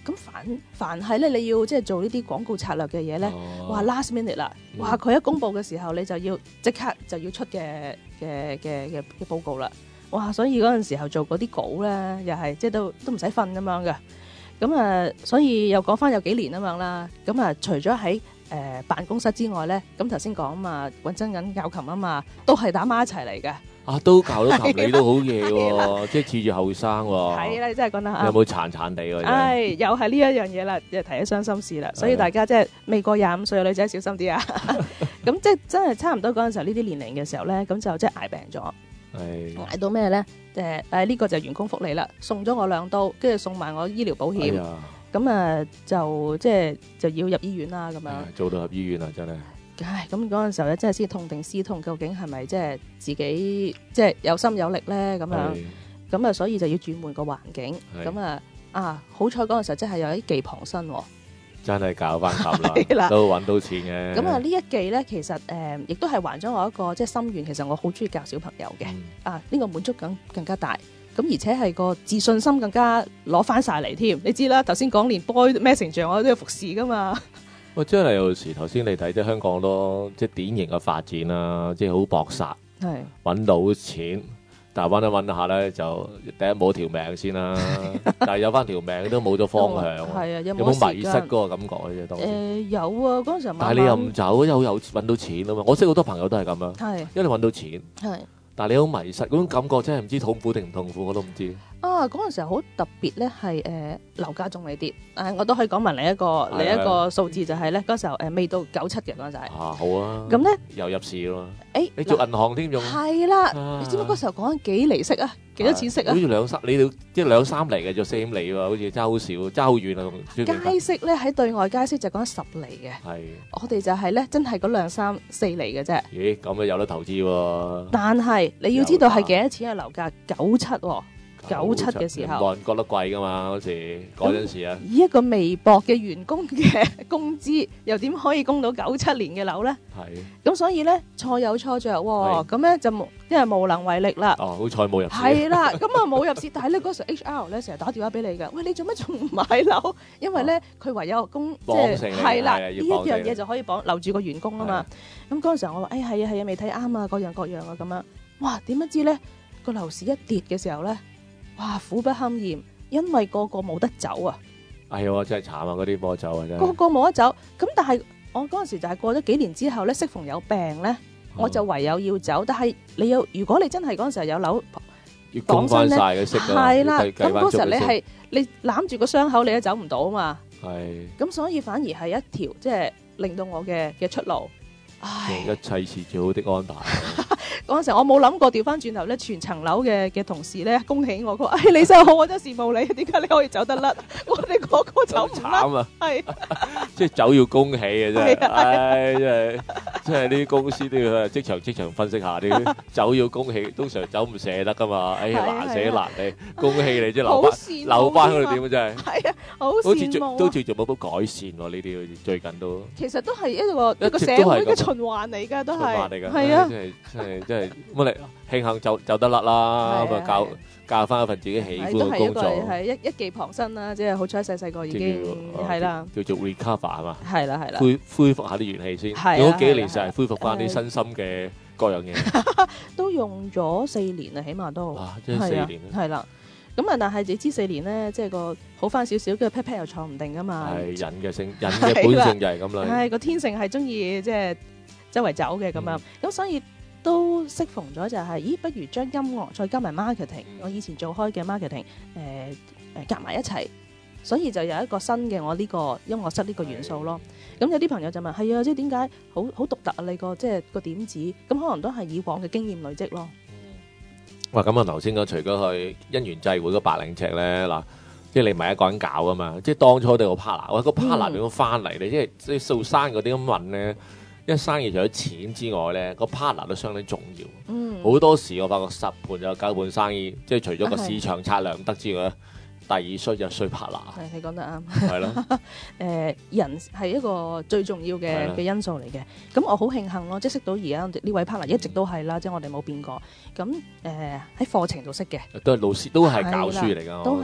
咁凡凡係咧，你要即係做呢啲廣告策略嘅嘢咧， 哦哇 last minute 啦， 嗯哇佢一公佈嘅時候，你就要即刻就要出嘅嘅嘅嘅嘅報告啦，哇！所以嗰陣時候做嗰啲稿咧，又係即係都都唔使瞓咁樣嘅，咁啊，所以又講翻有幾年咁樣啦，咁啊，除咗喺誒辦公室之外咧，咁頭先講啊嘛，揾真銀教琴啊嘛，都係打埋一齊嚟嘅。 啊，都教到琴你都好嘢係喎，即係似住後生喎。 係啦，你真係講得啱。 有冇殘殘地喎？真係唉，又係呢一樣嘢啦，又提起傷心事啦。所以大家即係未過廿五歲嘅女仔小心啲啊！咁即係真係差唔多嗰陣時候呢啲年齡嘅時候咧，咁就即係捱病咗。 係捱到咩咧？誒誒呢個就員工福利啦，送咗我兩刀，跟住送埋我醫療保險。 哎呀咁啊就即係就要入醫院啦咁樣。 唉做到入醫院啊，真係。 唉，咁嗰陣時候咧，真係先痛定思痛，究竟係咪即係自己即係有心有力咧？咁樣係咁啊，所以就要轉換個環境。 係咁啊啊，好彩嗰陣時候真係有一技傍身喎。 真係教翻琴係啦啦，都揾到錢嘅。 咁啊，呢一技咧，其實誒亦都係還咗我一個即係心願。其實我好中意教小朋友嘅嗯啊，呢個滿足感更加大。咁而且係個自信心更加攞翻晒嚟添。你知啦，頭先講連 boy messenger 我都要服侍噶嘛。 喂，真係有時頭先你睇即係香港好多即係典型嘅發展啦，即係好搏殺， 係揾到錢，但係揾一揾下咧就第一冇條命先啦，但係有翻條命都冇咗方向。 係啊，有有冇冇迷失時間嗰個感覺嘅啫？當時， 誒有啊，嗰陣時候但係你又唔走，又有揾到錢啊嘛！我識好多朋友都係咁樣， 係因為你揾到錢， 係但係你好迷失，嗰種感覺真係唔知痛苦定唔痛苦，我都唔知。 啊！嗰陣時候好特別咧，係誒樓價仲未跌，誒我都可以講埋另一個係另一個數字就係咧，嗰時候誒未到九七嘅嗰陣時係。 啊，好啊， 咁咧又入市咯， 誒你做銀行添仲係啦， 啊你知唔知嗰時候講緊幾厘息啊？幾多錢息啊好？似兩三，你哋即係兩三厘嘅，就四五厘喎，好似爭好少，爭好遠啊！同朱景加息咧喺對外加息就講緊十厘嘅， 係， 我哋就係咧真係嗰兩三四厘嘅啫。 咦咁啊有得投資喎？ 但係你要知道係幾多錢嘅樓價？九七喎，九七嘅時候冇人覺得貴噶嘛嗰時嗰陣時啊， 以一個微薄嘅員工嘅工資，又點可以供到九七年嘅樓咧？ 係咁所以咧錯有錯着喎， 係咁咧就冇因為無能為力啦。 哦，好彩冇入市， 係啦，咁啊冇入市，但係咧嗰時候 H R 咧成日打電話俾你㗎，喂你做乜仲唔買樓？因為咧佢唯有供即係綁成你係啦，呢係啊要一樣綁死你嘢就可以綁留住個員工啊嘛。咁嗰陣時候我話誒係啊係啊未睇啱啊，各樣各樣啊咁樣。哇點不知咧個樓市一跌嘅時候咧，哇苦不堪言，因為個個冇得走啊， 哎呀真係慘啊！嗰啲波走啊真係， 個個冇得走。咁但係我嗰陣時就係過咗幾年之後咧，適逢有病咧。我就唯有要走，但係你有，如果你真係嗰陣時候有樓要供翻晒嘅息㗎， 係啦， 要計咁嗰時候你計返足嘅息係你攬住個傷口，你都走唔到啊嘛。 係咁所以反而係一條即係令到我嘅嘅出路。唉， 一切是最好的安排。 嗰陣時候我冇諗過調翻轉頭咧，全層樓嘅嘅同事咧恭喜我，佢話：唉你真係好，我真係羨慕你，點解你可以走得甩？我哋個個走唔甩， 慘啊！ 係即係走要恭喜嘅真係， 係啊唉真係真係呢啲公司都要即場即場分析下啲走要恭喜，通常走唔捨得噶嘛，哎呀係啊難捨係啊難你，恭喜你即係好留翻羨慕留翻佢哋添啊點啊真係， 係啊，好好似羨慕啊！ 做都叫做冇乜改善喎呢啲好似最近都其實都係一個一直一個社都係咁會嘅循環嚟㗎，都循環係嚟㗎， 係啊唉。真係真係真係乜嚟慶幸走走得甩啦，咁係啊啊教教翻一份自己喜歡係都係一個嘅工作， 係一一技傍身啦，即係好彩細細個已即經係叫係啦， 叫做 recover 係嘛？ 係啦係啦， 恢恢復下啲元氣先， 係啊用咗幾係啊年就係恢復翻啲誒身心嘅各樣嘢。 都用咗四年啊，起碼都哇真係四年啊係啦。咁啊，但係你知四年咧，即係個好翻少少，跟住 pat pat 又坐唔定噶嘛。 係人嘅性，人嘅本性就係咁啦。 係個天性係中意即係周圍走嘅咁樣，咁所以都適逢咗就係，咦，不如將音樂再加埋 marketing，我以前做開嘅 marketing，誒誒夾埋一齊，所以就有一個新嘅我呢個音樂室呢個元素咯。咁有啲朋友就問：係啊，即係點解好好獨特啊？你個即係個點子，咁可能都係以往嘅經驗累積咯。 哇！咁啊，頭先講除咗去姻緣際會嗰百零尺咧，嗱，即係你唔係一個人搞啊嘛，即係當初都有個 partner，我個 partner 點樣翻嚟咧？即係即係數生嗰啲咁問咧，因為生意除咗錢之外咧，個 partner 都相當重要。 嗯， 好多時我發覺十盤有九盤生意，即係除咗個市場策略唔得之外咧，第二衰就衰 partner， 係你講得啱。 係咯， 誒人係一個最重要係啦嘅嘅因素嚟嘅，咁我好慶幸咯，即係識到而家呢位 partner 一直都係啦，即係我哋冇變過。咁誒喺課程度識嘅， 都係老師，都係教書嚟㗎， 都係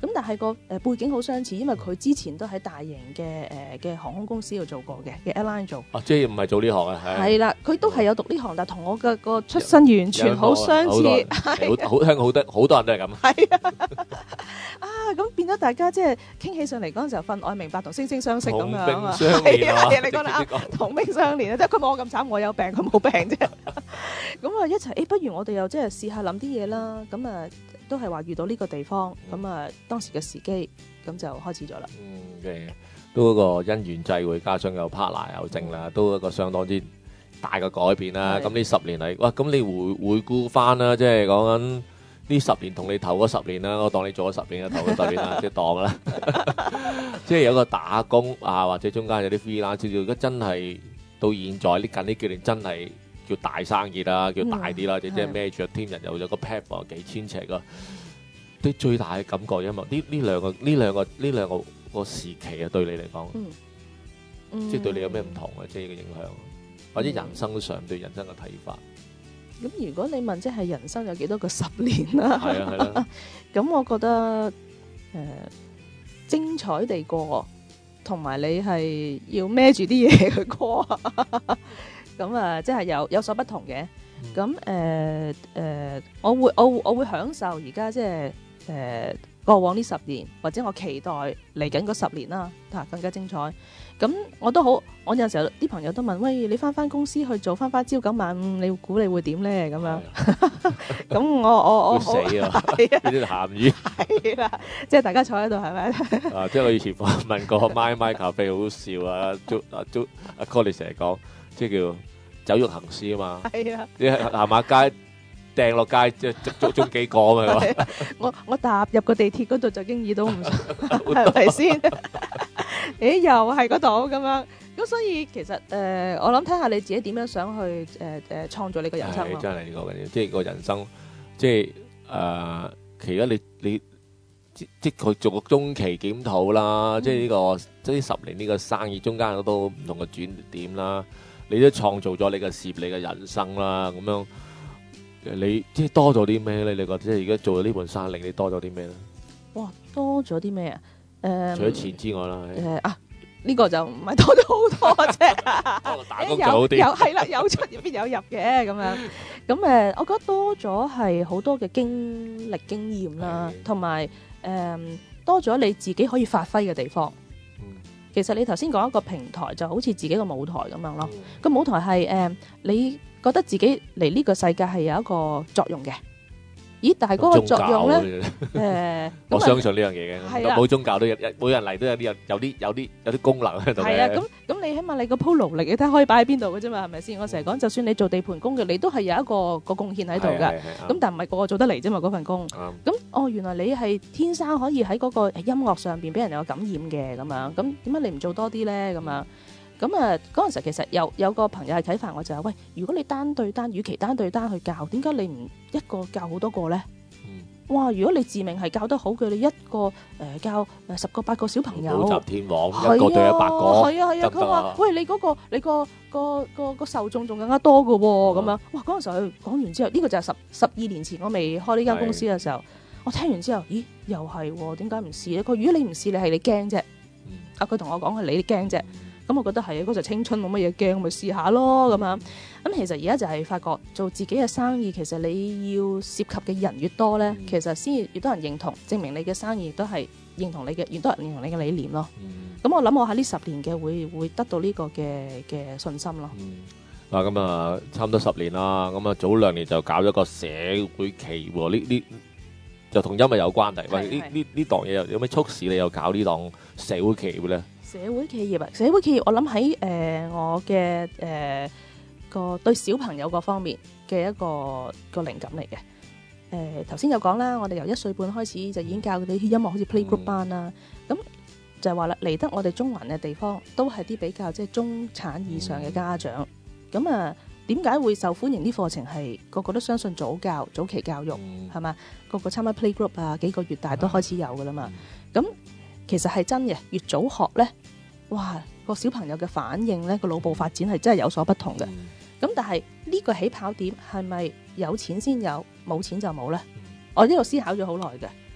咁但係個誒背景好相似，因為佢之前都喺大型嘅誒嘅航空公司度做過嘅嘅 airline 做。 啊，即係唔係做呢行啊？ 係啦，佢都係有讀呢行，但係同我嘅個出身完全好相似。 好好香港好多好多人都係咁。 係啊，啊咁變咗大家即係傾起上嚟嗰陣時候，分外明白同惺惺相惜咁樣啊。 同病相憐啊！ 你講得啱，同病相憐啊！即係佢冇我咁慘，我有病，佢冇病啫。咁啊一齊，誒不如我哋又即係試下諗啲嘢啦。咁啊都係話遇到呢個地方，咁啊當時嘅時機，咁就開始咗啦。 嗯嘅，都嗰個因緣際會，加上有 partner 有證啦，都一個相當之大嘅改變啦。咁呢十年嚟，哇！咁你回回顧翻啦，即係講緊呢十年同你頭嗰十年啦，我當你做咗十年嘅頭嗰十年啦，即係當啦。即係有個打工啊，或者中間有啲 freelance，如果真係到現在呢近呢幾年真係叫大生意啦，叫大啲啦，即係孭住個 team 人又有個 platform 幾千尺個，啲最大嘅感覺，因為呢呢兩個呢兩個呢兩個個時期啊，對你嚟講，即係對你有咩唔同啊？即係呢個影響，或者人生上對人生嘅睇法。 咁如果你問即係人生有幾多個十年啦？ 係啊係啦。 咁我覺得誒精彩地過，同埋你係要孭住啲嘢去過。咁啊，即係有有所不同嘅。咁誒誒，我會我我會享受而家即係誒過往呢十年，或者我期待嚟緊嗰十年啦，嚇更加精彩。咁我都好，我有時候啲朋友都問：喂，你翻翻公司去做翻翻朝九晚五，你估你會點咧？咁樣。咁我我我死啊！係啊，呢啲鹹魚。 係啦，即係大家坐喺度係咪？ 啊，即係我以前訪問過 My My 咖啡好笑啊，租啊租阿 Colly 成日講，即係叫走肉行屍啊嘛。係啊，你行下街掟落街，即係捉捉中幾個啊嘛。 我我踏入個地鐵嗰度就經已都唔係咪先？誒又係嗰度咁樣，咁所以其實誒、呃，我諗睇下你自己點樣想去誒誒、呃、創造你個人生咯。 真係呢個緊要，即係個人生，即係誒、呃，其實你你即即佢做個中期檢討啦，嗯、即係呢、這個即係十年呢個生意中間好多唔同嘅轉點啦，你都創造咗你嘅事業、你嘅人生啦，咁樣你即係多咗啲咩咧？你覺得即係而家做咗呢盤生意，你多咗啲咩咧？ 哇，多咗啲咩啊？誒， 除咗錢之外啦， 誒啊，呢個就唔係多咗好多啫。 打工就好啲， 有係啦，有出入邊有入嘅咁樣。咁誒，我覺得多咗係好多嘅經歷經驗啦，同埋誒多咗你自己可以發揮嘅地方。其實你頭先講一個平台就好似自己個舞台咁樣咯。個舞台係誒，你覺得自己嚟呢個世界係有一個作用嘅。咦？但係嗰個作用咧，誒， 我相信呢樣嘢嘅，冇宗教都有，每人嚟都有啲有啲有啲有啲功能喺度嘅。 係啊，咁咁你起碼你個鋪勞力，你睇下可以擺喺邊度嘅啫嘛，係咪先？我成日講，就算你做地盤工嘅，你都係有一個個貢獻喺度㗎。咁但係唔係個個做得嚟啫嘛，嗰份工。咁哦，原來你係天生可以喺嗰個音樂上邊俾人有感染嘅咁樣。咁點解你唔做多啲咧？咁樣。咁啊，嗰陣時其實有有個朋友係啟發我就係、是，喂，如果你單對單，與其單對單去教，點解你唔一個教好多個咧？嗯、哇！如果你自命係教得好嘅，你一個誒、呃、教誒十個八個小朋友， 補習天王一個對一百個， 係啊係啊，佢話、啊：喂，你嗰、那個你個個個個受眾仲更加多嘅喎，咁、嗯、樣。哇！嗰陣時候佢講完之後，呢、這個就係十十二年前我未開呢間公司嘅時候，的我聽完之後，咦？又係喎？點解唔試咧？佢如果你唔試，你係你驚啫。嗯、啊！佢同我講係你驚啫。咁我覺得係嗰時青春冇乜嘢驚，咪試下咯咁樣。咁其實而家就係發覺做自己嘅生意，其實你要涉及嘅人越多咧，嗯、其實先越多人認同，證明你嘅生意亦都係認同你嘅，越多人認同你嘅理念咯。咁、嗯、我諗我喺呢十年嘅會會得到呢個嘅嘅信心咯。 嗯、啊，咁啊，差唔多十年啦。咁啊，早兩年就搞咗個社會企喎，呢呢就同音樂有關係。喂，呢呢呢檔嘢有有咩促使你又搞呢檔社會企業咧？ 社會企業啊，社會企業我諗喺誒我嘅誒、呃、個對小朋友嗰方面嘅一個一個靈感嚟嘅。誒頭先有講啦，我哋由一歲半開始就已經教佢哋音樂，好似 playgroup 班啦。咁、嗯、就係話啦，嚟得我哋中環嘅地方都係啲比較即係中產以上嘅家長。咁啊、嗯，點解會受歡迎啲課程係個個都相信早教、早期教育係嘛、嗯？個個參加 playgroup 啊，幾個月大都開始有噶啦嘛。咁、嗯其實係真嘅，越早學咧，哇個小朋友嘅反應咧，個腦部發展係真係有所不同嘅。咁、嗯、但係呢個起跑點係咪有錢先有，冇錢就冇咧？嗯、我呢度思考咗好耐嘅。咁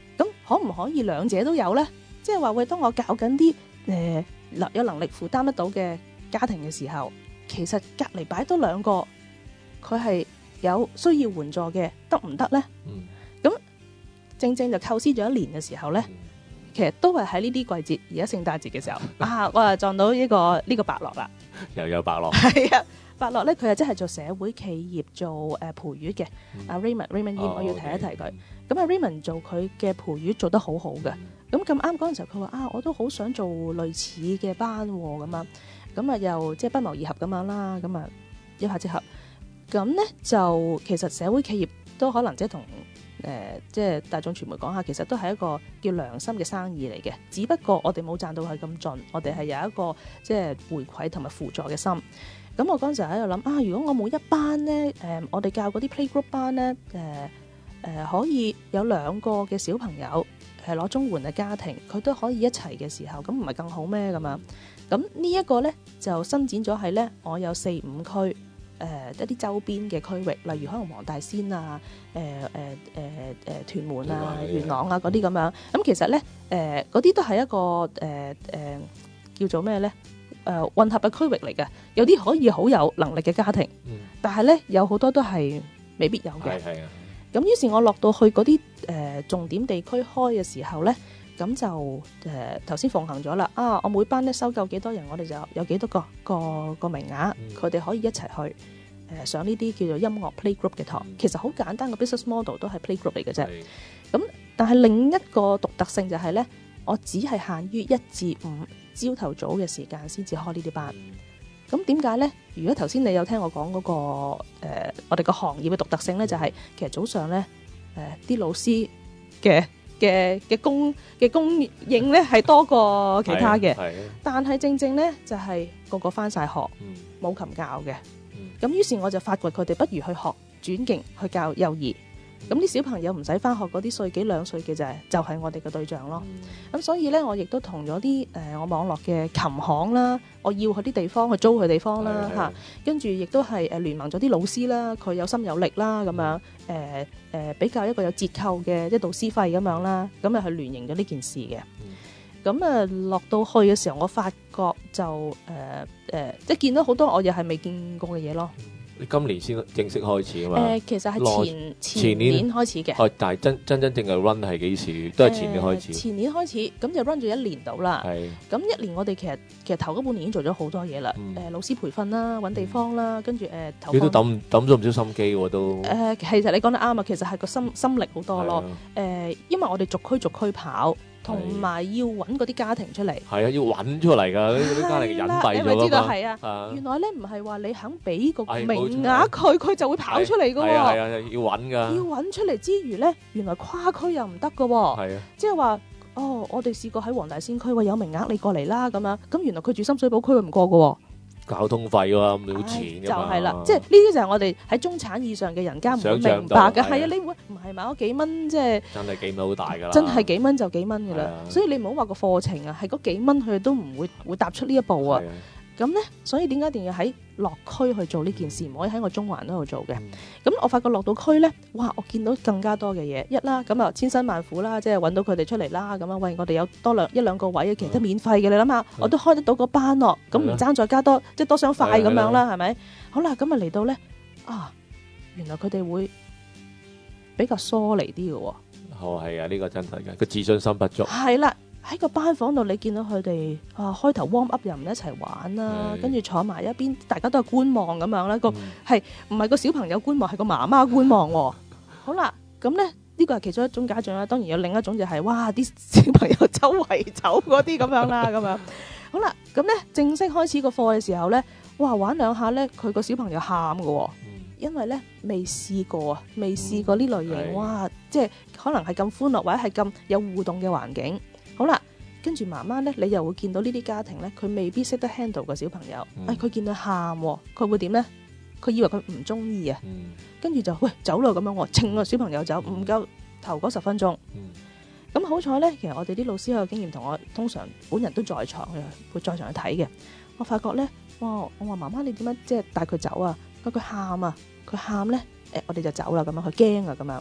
可唔可以兩者都有呢？即係話喂，當我教緊啲誒有能力負擔得到嘅家庭嘅時候，其實隔離擺多兩個，佢係有需要援助嘅，得唔得呢？咁、嗯、正正就構思咗一年嘅時候呢，嗯、其實都係喺呢啲季節，而家聖誕節嘅時候啊，我啊撞到呢、呢個呢、呢個伯樂啦， 又有伯樂， 係啊。伯樂咧，佢係真係做社會企業做誒陪月嘅。阿 Raymond Raymond Yim，我要提一提佢。咁阿 Raymond 做佢嘅陪月做得好好嘅。咁咁啱嗰陣時候，佢話啊，我都好想做類似嘅班咁啊。咁啊，又即係不謀而合咁樣啦。咁啊，一拍即合。咁咧就其實社會企業都可能即係同誒即係大眾傳媒講下，其實都係一個叫良心嘅生意嚟嘅。只不過我哋冇賺到係咁盡，我哋係有一個即係回饋同埋輔助嘅心。咁我嗰陣時喺度諗啊，如果我冇一班咧，誒、呃，我哋教嗰啲 playgroup 班咧，誒、呃、誒、呃，可以有兩個嘅小朋友係攞綜援嘅家庭，佢都可以一齊嘅時候，咁唔係更好咩咁樣？咁呢一個咧就伸展咗係咧，我有四五區誒、呃、一啲周邊嘅區域，例如可能黃大仙啊、誒誒誒誒屯門啊、元朗啊嗰啲咁樣。咁其實咧誒嗰啲都係一個誒誒、呃呃、叫做咩咧？誒、呃、混合嘅區域嚟嘅，有啲可以好有能力嘅家庭，嗯、但係咧有好多都係未必有嘅。係啊。咁於是我落到去嗰啲誒重點地區開嘅時候咧，咁就誒頭先奉行咗啦。啊，我每班咧收夠幾多人，我哋就有幾多個個個名額，佢哋、嗯、可以一齊去誒、呃、上呢啲叫做音樂 playgroup 嘅堂。嗯、其實好簡單嘅 business model 都係 playgroup 嚟嘅啫。咁但係另一個獨特性就係咧，我只係限於一至五。朝頭早嘅時間先至開呢啲班，咁點解呢？如果頭先你有聽我講嗰、那個、呃、我哋個行業嘅獨特性呢，就係、是、其實早上呢誒啲、呃、老師嘅嘅嘅供嘅供應呢係多過其他嘅，但係正正呢就係、是、個個返晒學，冇、嗯、琴教嘅，咁、嗯、於是我就發掘佢哋不如去學轉勁去教幼兒。咁啲小朋友唔使返學嗰啲歲幾兩歲嘅就係就係我哋嘅對象咯。咁、嗯、所以咧，我亦都同咗啲誒我網絡嘅琴行啦，我要佢啲地方去租佢地方啦嚇。跟住亦都係誒聯盟咗啲老師啦，佢有心有力啦咁樣誒誒、呃呃、比較一個有折扣嘅即係導師費咁樣啦，咁啊去聯營咗呢件事嘅。咁啊、嗯、落到去嘅時候，我發覺就誒誒、呃呃、即係見到好多我又係未見過嘅嘢咯。 你今年先正式開始啊嘛？ 誒，其實係前前年開始嘅。哦， 但係真真真正嘅 run 係幾時？都係前年開始。前年開始， 咁就 run 咗一年到啦。 係。咁一年我哋其實其實頭嗰半年已經做咗好多嘢啦。誒，老師培訓啦，揾地方啦，跟住誒投。你都抌抌咗唔少心機喎，都。 誒，其實你講得啱啊，其實係個心心力好多咯。誒，因為我哋逐區逐區跑。同埋要揾嗰啲家庭出嚟，係啊，要揾出嚟㗎，嗰啲家庭隱蔽咗㗎嘛。你咪知道係啊？原來咧唔係話你肯俾個名額佢，佢就會跑出嚟㗎喎。係啊，係啊，要揾㗎。要揾出嚟之餘咧，原來跨區又唔得㗎喎。係啊，即係話哦，我哋試過喺黃大仙區話有名額你過嚟啦咁樣，咁原來佢住深水埗區佢唔過㗎喎。交通費喎，咁冇錢㗎嘛，就係啦，即係呢啲就係我哋喺中產以上嘅人家唔會明白嘅，係啊，你會唔係買嗰幾蚊即係真係幾蚊好大㗎啦，真係幾蚊就幾蚊㗎啦，所以你唔好話個課程啊，係嗰幾蚊佢都唔會會踏出呢一步啊。咁咧，所以點解一定要喺落區去做呢件事，唔可以喺我中環嗰度做嘅？咁、嗯、我發覺落到區咧，哇！我見到更加多嘅嘢，一啦，咁啊千辛萬苦啦，即係揾到佢哋出嚟啦，咁啊，喂，我哋有多兩一兩個位，其實都免費嘅，你諗下，嗯、我都開得到個班咯，咁唔爭再加多，即係多雙塊咁樣啦，係咪？好啦，咁啊嚟到咧，啊，原來佢哋會比較疏離啲嘅喎。 哦，係啊，呢、呢個真係嘅，個自信心不足。 係啦。喺個班房度，你見到佢哋啊，開頭 warm up 又唔一齊玩啦，跟住坐埋一邊，大家都係觀望咁樣啦。個係唔係個小朋友觀望，係個媽媽觀望喎。好啦，咁咧呢個係其中一種家長啦。當然有另一種就係哇啲小朋友周圍走嗰啲咁樣啦，咁樣。好啦，咁咧正式開始個課嘅時候咧，哇玩兩下咧，佢個小朋友喊㗎喎，因為咧未試過啊，未試過呢類型，哇！即係可能係咁歡樂或者係咁有互動嘅環境。好啦，跟住媽媽咧，你又會見到呢啲家庭咧，佢未必識得 handle 個小朋友。嗯、哎，佢見到喊，佢會點咧？佢以為佢唔中意啊，嗯、跟住就喂走啦咁樣，我稱個小朋友走，唔夠頭嗰十分鐘。咁、嗯、好彩咧，其實我哋啲老師有經驗，同我通常本人都在場嘅，會在場去睇嘅。我發覺咧，哇！我話媽媽你點樣即係帶佢走啊？佢佢喊啊，佢喊咧，誒我哋就走啦咁樣，佢驚啊咁樣。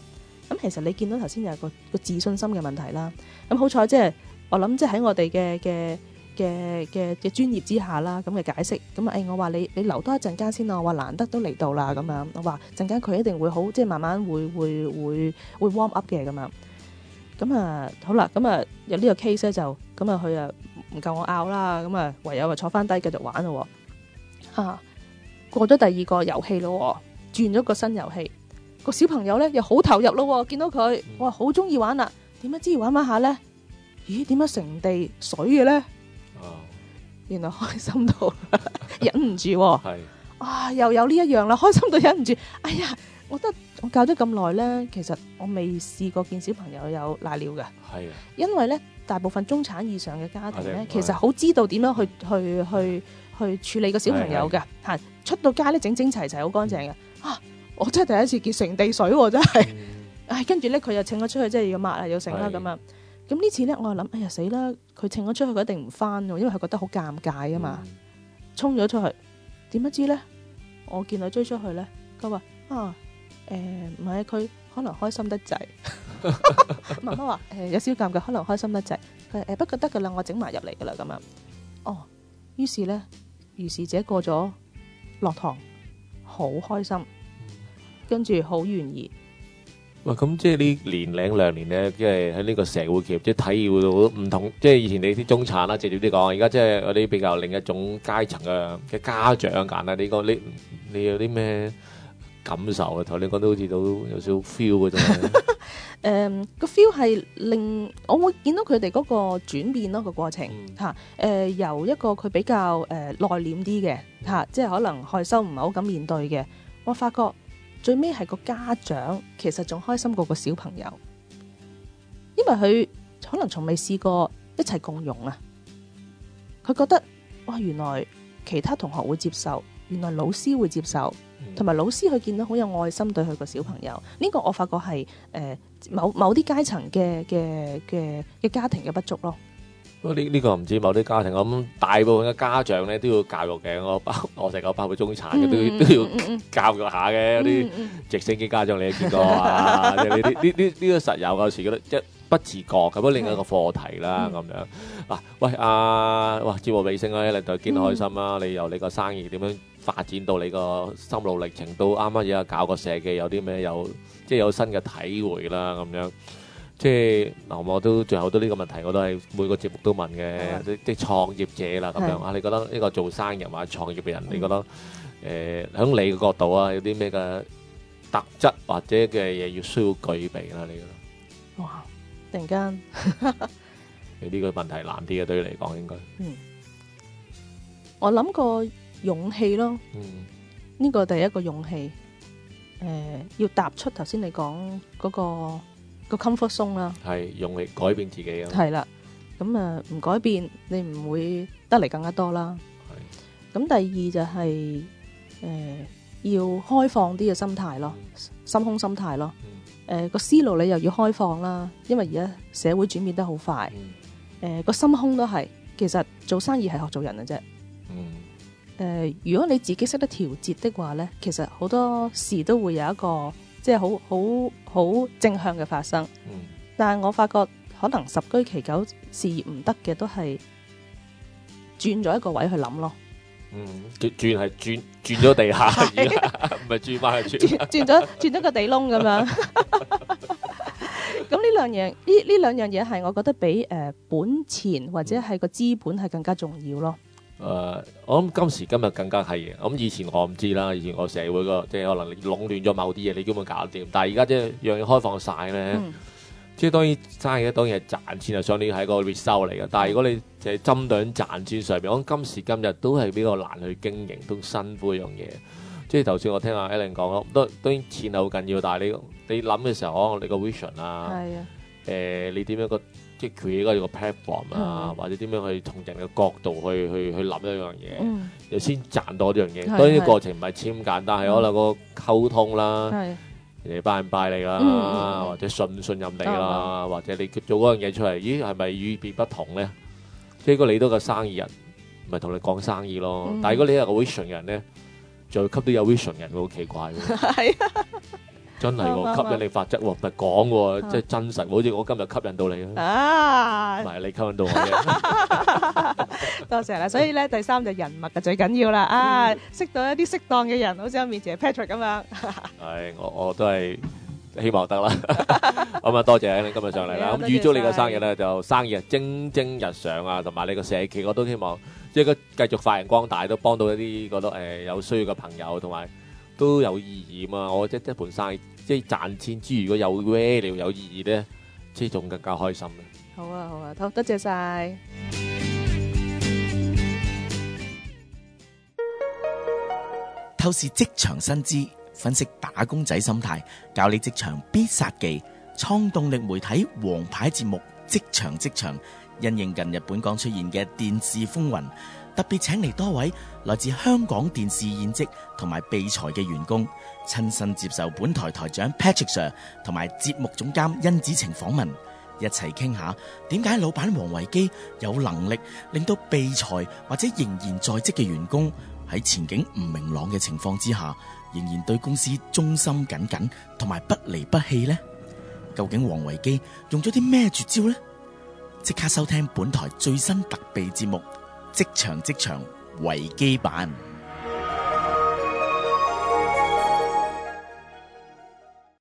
咁其實你見到頭先有個個自信心嘅問題啦。咁好彩即係我諗即係喺我哋嘅嘅嘅嘅嘅專業之下啦，咁嘅解釋。咁誒我話你你留多一陣間先啦，我話難得都嚟到啦咁樣，我話陣間佢一定會好，即係慢慢會會會會 warm up 嘅咁樣。咁啊好啦，咁啊有呢個 case 咧就咁啊佢啊唔夠我拗啦，咁啊唯有啊坐翻低繼續玩咯。啊過咗第二個遊戲咯，轉咗個新遊戲，個小朋友咧又好投入咯，見到佢哇好中意玩啦，點解知玩玩下咧？咦點解成地水嘅咧？ 哦， 原來開心到忍唔住， 係啊又有呢一樣啦，開心到忍唔住。哎呀，我覺得我教咗咁耐咧，其實我未試過見小朋友有瀨尿嘅， 係啊， 因為咧大部分中產以上嘅家庭咧係， 其實好知道點樣去去去去處理個小朋友嘅，嚇出到街咧整整齊齊好乾淨嘅。啊，我真係第一次見成地水喎，真係。唉，跟住咧佢又稱咗出去，即係要抹啊，要剩啦咁啊。咁呢次咧，我就諗，哎呀死啦！佢稱咗出去，佢一定唔翻喎，因為佢覺得好尷尬啊嘛。衝咗出去，點不知咧？我見佢追出去咧，佢話啊，誒唔係佢可能開心得滯。媽媽話誒有少少尷尬，可能開心得滯。佢誒不過得噶啦，我整埋入嚟噶啦咁樣。哦，於是咧，如是者過咗落堂，好開心，跟住好願意。 喂，咁即係呢年零兩年咧，即係喺呢個社會企業，即係體會到唔同，即係以前你啲中產啦，直接啲講，而家即係嗰啲比較另一種階層嘅嘅家長簡單，你講你你有啲咩感受啊？頭你講到好似都有少少 feel 嘅啫。 誒個 feel 係令我會見到佢哋嗰個轉變咯，個過程嚇。誒由一個佢比較誒內斂啲嘅嚇，即係可能害羞唔係好敢面對嘅，我發覺。最尾係個家長，其實仲開心過個小朋友，因為佢可能從未試過一齊共融啊。佢覺得哇，原來其他同學會接受，原來老師會接受，同埋老師佢見到好有愛心對佢個小朋友。呢個我發覺係誒某某啲階層嘅嘅嘅嘅家庭嘅不足咯。 呢呢個唔知某啲家庭，我諗大部分嘅家長咧都要教育嘅。我包我成個包括中產嘅都要都要教育下嘅。有啲直升機家長你都見過啊？即係呢啲呢呢呢個實有，有時覺得一不自覺咁樣另一個課題啦咁樣。嗱，喂啊，哇節目尾聲啦，你就見得開心啦。你由你個生意點樣發展到你個心路歷程，到啱啱而家搞個社記，有啲咩有即係有新嘅體會啦咁樣。即係嗱，我都最後都呢個問題，我都係每個節目都問嘅，即即創業者啦咁樣啊。你覺得呢個做生意或者創業嘅人，你覺得誒喺你嘅角度啊，有啲咩嘅特質或者嘅嘢要需要具備啦？你覺得？ 哇！突然間， 你呢個問題難啲嘅，對你嚟講應該。 嗯，我諗過勇氣咯。 嗯， 呢個第一個勇氣，誒要踏出頭先你講嗰個。個 comfort zone 啦， 係用嚟改變自己啊， 係啦，咁啊唔改變，你唔會得嚟更加多啦。係，咁第二就係、是、誒、呃、要開放啲嘅心態咯，嗯、心胸心態咯。誒、嗯、個、呃、思路你又要開放啦，因為而家社會轉變得好快。誒、嗯、個、呃、心胸都係，其實做生意係學做人嘅啫。嗯。誒、呃，如果你自己識得調節的話咧，其實好多事都會有一個。即係好好好正向嘅發生，嗯、但係我發覺可能十居其九事業唔得嘅都係轉咗一個位去諗咯。 嗯，轉轉係轉轉咗地下，唔係轉翻去轉， 轉咗轉咗個地窿咁樣。咁呢兩樣呢呢兩樣嘢係我覺得比誒、呃、本錢或者係個資本係更加重要咯。 誒、呃，我諗今時今日更加係嘅。咁以前我唔知啦，以前我社會個即係可能你壟斷咗某啲嘢，你根本搞掂。但係而家即係樣樣開放晒咧，嗯、即係當然生意咧當然係賺錢，係相當於係個 result 嚟嘅。但係如果你就係針對賺錢上邊，我諗今時今日都係比較難去經營，都辛苦一樣嘢。即係頭先我聽阿 Ellen 講咯，都當然錢係好緊要，但係你你諗嘅時候，可能你個 vision 啊，誒、呃，你點樣個？即係 create 一個 platform 啊，嗯、或者點樣去從人嘅角度去去去諗一樣嘢，嗯、又先賺多呢樣嘢。當然過程唔係簽簡單，係、嗯、可能個溝通啦，人哋拜唔拜你啦，嗯、或者信唔信任你啦，嗯、或者你做嗰樣嘢出嚟，咦係咪與別不同咧？即係如果你都個生意人，咪同你講生意咯。嗯、但係如果你係個 vision 人咧，再吸都有 vision 人，好奇怪喎。係啊。 真係啱啱喎，吸引力法則喎，唔係講喎，即係真實，好似我今日吸引到你啊， 啊唔，係你吸引到我嘅。 多謝啦。所以咧，第三就人脈嘅最緊要啦。啊，識到一啲適當嘅人，好似我面前 Patrick 咁樣。 係，我我都係希望得啦。咁啊，多謝你今日上嚟啦。咁係啊多謝預祝你個晒生日咧就生意蒸蒸日上啊，同埋你個社企我都希望即係個繼續發揚光大，都幫到一啲覺得誒有需要嘅朋友，同埋都有意義嘛。我即係一盤生意，即係賺錢之餘，如果有 value 有意義咧，即係仲更加開心咧。 好啊，好啊，好多謝晒。 透視職場薪資，分析打工仔心態，教你職場必殺技。創動力媒體王牌節目《職場職場》，因應近日本港出現嘅電視風雲，特別請嚟多位來自香港電視現職同埋被裁嘅員工，親身接受本台台長 Patrick Sir 同埋節目總監甄子晴訪問，一齊傾下點解老闆王維基有能力令到被裁或者仍然在職嘅員工喺前景唔明朗嘅情況之下，仍然對公司忠心耿耿同埋不離不棄呢？究竟王維基用咗啲咩絕招呢？即刻收聽本台最新特備節目《職場職場維基版》。